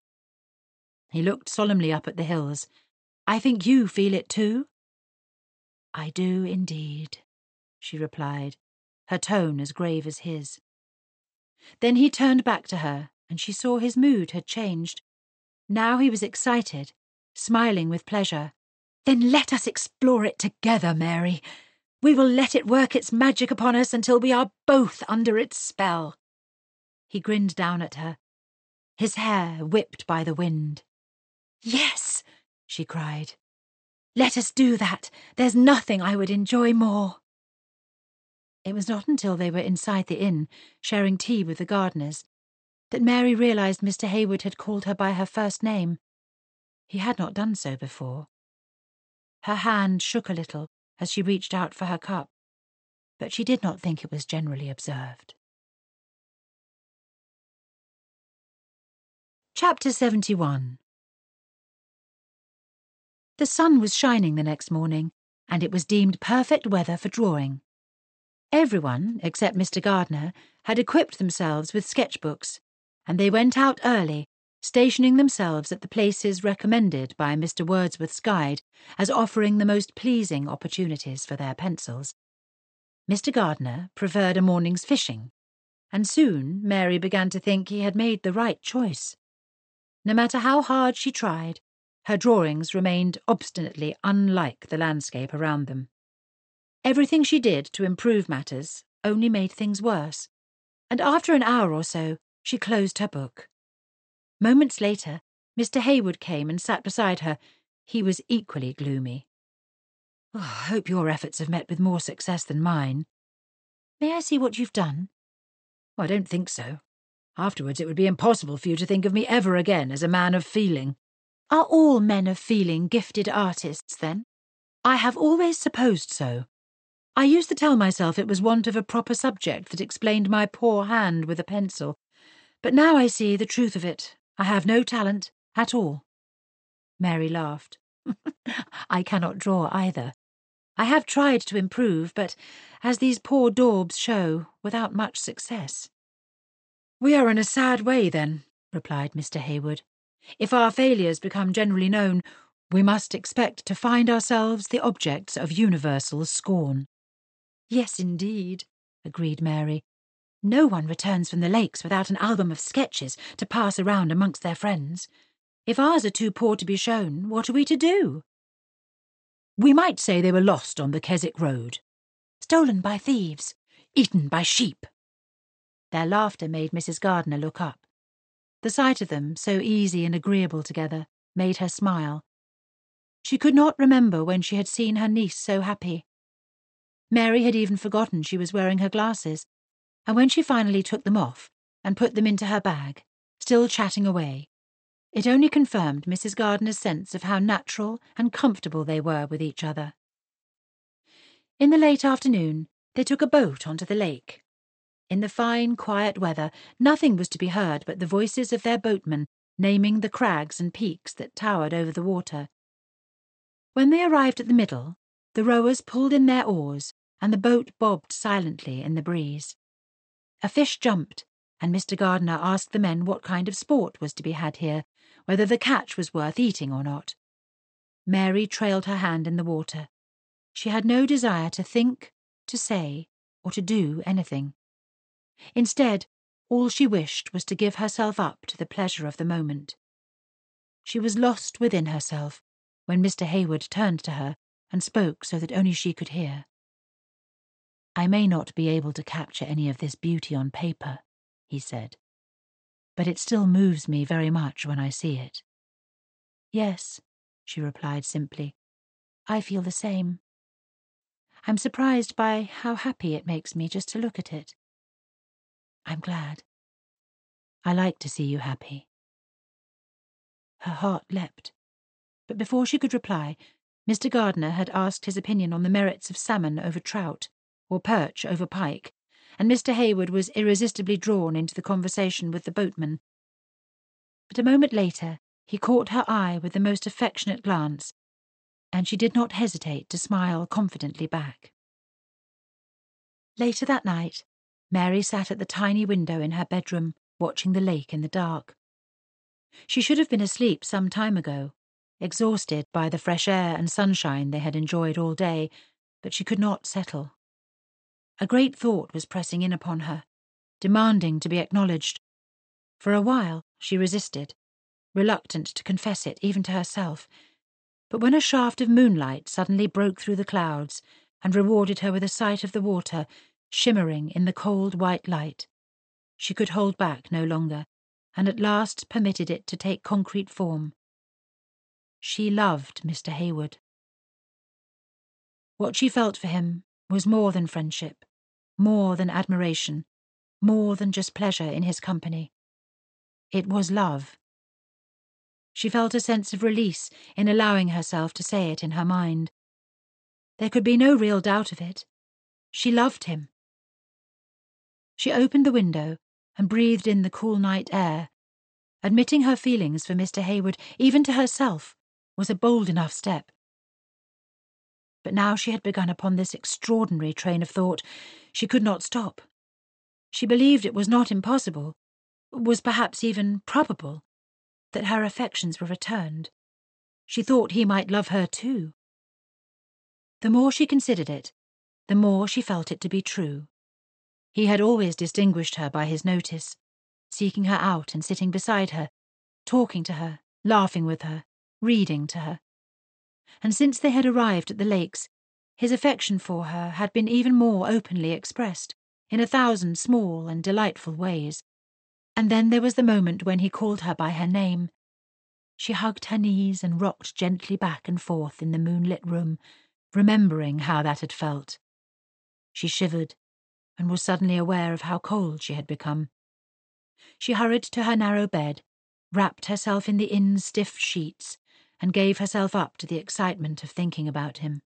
He looked solemnly up at the hills. "I think you feel it too?" "I do indeed." she replied, her tone as grave as his. Then he turned back to her, and she saw his mood had changed. Now he was excited, smiling with pleasure. "Then let us explore it together, Mary. We will let it work its magic upon us until we are both under its spell." He grinned down at her, his hair whipped by the wind. "Yes," she cried. "Let us do that. There's nothing I would enjoy more." It was not until they were inside the inn, sharing tea with the Gardiners, that Mary realised Mr. Hayward had called her by her first name. He had not done so before. Her hand shook a little as she reached out for her cup, but she did not think it was generally observed. Chapter 71. The sun was shining the next morning, and it was deemed perfect weather for drawing. Everyone, except Mr. Gardiner, had equipped themselves with sketchbooks, and they went out early, stationing themselves at the places recommended by Mr. Wordsworth's guide as offering the most pleasing opportunities for their pencils. Mr. Gardiner preferred a morning's fishing, and soon Mary began to think he had made the right choice. No matter how hard she tried, her drawings remained obstinately unlike the landscape around them. Everything she did to improve matters only made things worse, and after an hour or so she closed her book. Moments later, Mr. Hayward came and sat beside her. He was equally gloomy. "I hope your efforts have met with more success than mine. May I see what you've done?" "I don't think so. Afterwards it would be impossible for you to think of me ever again as a man of feeling." "Are all men of feeling gifted artists, then?" "I have always supposed so. I used to tell myself it was want of a proper subject that explained my poor hand with a pencil, but now I see the truth of it. I have no talent at all." Mary laughed. "I cannot draw either. I have tried to improve, but, as these poor daubs show, without much success." "We are in a sad way, then," replied Mr. Hayward. "If our failures become generally known, we must expect to find ourselves the objects of universal scorn." "Yes, indeed," agreed Mary. "No one returns from the lakes without an album of sketches to pass around amongst their friends. If ours are too poor to be shown, what are we to do?" "We might say they were lost on the Keswick Road." "Stolen by thieves." "Eaten by sheep." Their laughter made Mrs. Gardiner look up. The sight of them, so easy and agreeable together, made her smile. She could not remember when she had seen her niece so happy. Mary had even forgotten she was wearing her glasses, and when she finally took them off and put them into her bag, still chatting away, it only confirmed Mrs. Gardiner's sense of how natural and comfortable they were with each other. In the late afternoon, they took a boat onto the lake. In the fine, quiet weather, nothing was to be heard but the voices of their boatmen naming the crags and peaks that towered over the water. When they arrived at the middle, the rowers pulled in their oars, and the boat bobbed silently in the breeze. A fish jumped, and Mr. Gardiner asked the men what kind of sport was to be had here, whether the catch was worth eating or not. Mary trailed her hand in the water. She had no desire to think, to say, or to do anything. Instead, all she wished was to give herself up to the pleasure of the moment. She was lost within herself when Mr. Hayward turned to her and spoke so that only she could hear. "I may not be able to capture any of this beauty on paper," he said, "but it still moves me very much when I see it." "Yes," she replied simply, "I feel the same. I'm surprised by how happy it makes me just to look at it. I'm glad. I like to see you happy." Her heart leapt, but before she could reply, Mr. Gardiner had asked his opinion on the merits of salmon over trout, or perch over pike, and Mr. Hayward was irresistibly drawn into the conversation with the boatman. But a moment later he caught her eye with the most affectionate glance, and she did not hesitate to smile confidently back. Later that night, Mary sat at the tiny window in her bedroom, watching the lake in the dark. She should have been asleep some time ago, exhausted by the fresh air and sunshine they had enjoyed all day, but she could not settle. A great thought was pressing in upon her, demanding to be acknowledged. For a while she resisted, reluctant to confess it even to herself, but when a shaft of moonlight suddenly broke through the clouds and rewarded her with a sight of the water shimmering in the cold white light, she could hold back no longer, and at last permitted it to take concrete form. She loved Mr. Hayward. What she felt for him was more than friendship, more than admiration, more than just pleasure in his company. It was love. She felt a sense of release in allowing herself to say it in her mind. There could be no real doubt of it. She loved him. She opened the window and breathed in the cool night air. Admitting her feelings for Mr. Hayward, even to herself, was a bold enough step. But now she had begun upon this extraordinary train of thought, she could not stop. She believed it was not impossible, was perhaps even probable, that her affections were returned. She thought he might love her too. The more she considered it, the more she felt it to be true. He had always distinguished her by his notice, seeking her out and sitting beside her, talking to her, laughing with her, reading to her. And since they had arrived at the lakes, his affection for her had been even more openly expressed, in 1,000 small and delightful ways. And then there was the moment when he called her by her name. She hugged her knees and rocked gently back and forth in the moonlit room, remembering how that had felt. She shivered, and was suddenly aware of how cold she had become. She hurried to her narrow bed, wrapped herself in the inn's stiff sheets, and gave herself up to the excitement of thinking about him.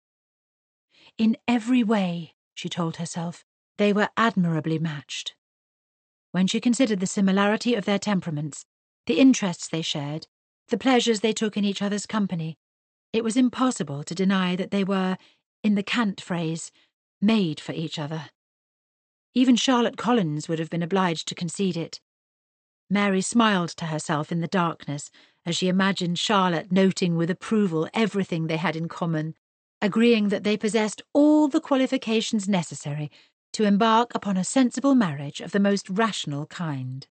In every way, she told herself, they were admirably matched. When she considered the similarity of their temperaments, the interests they shared, the pleasures they took in each other's company, it was impossible to deny that they were, in the cant phrase, made for each other. Even Charlotte Collins would have been obliged to concede it. Mary smiled to herself in the darkness as she imagined Charlotte noting with approval everything they had in common, agreeing that they possessed all the qualifications necessary to embark upon a sensible marriage of the most rational kind.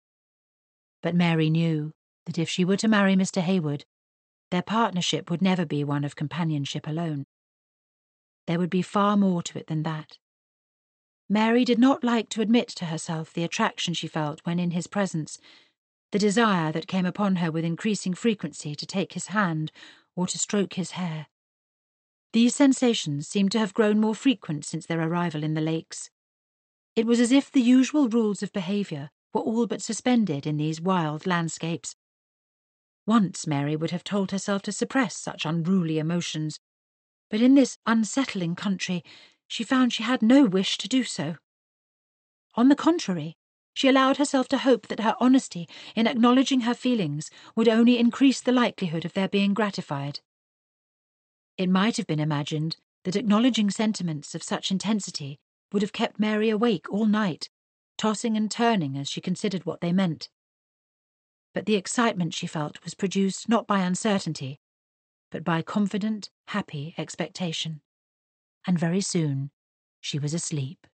But Mary knew that if she were to marry Mr. Hayward, their partnership would never be one of companionship alone. There would be far more to it than that. Mary did not like to admit to herself the attraction she felt when in his presence, the desire that came upon her with increasing frequency to take his hand or to stroke his hair. These sensations seemed to have grown more frequent since their arrival in the lakes. It was as if the usual rules of behaviour were all but suspended in these wild landscapes. Once Mary would have told herself to suppress such unruly emotions, but in this unsettling country she found she had no wish to do so. On the contrary, she allowed herself to hope that her honesty in acknowledging her feelings would only increase the likelihood of their being gratified. It might have been imagined that acknowledging sentiments of such intensity would have kept Mary awake all night, tossing and turning as she considered what they meant. But the excitement she felt was produced not by uncertainty, but by confident, happy expectation. And very soon she was asleep.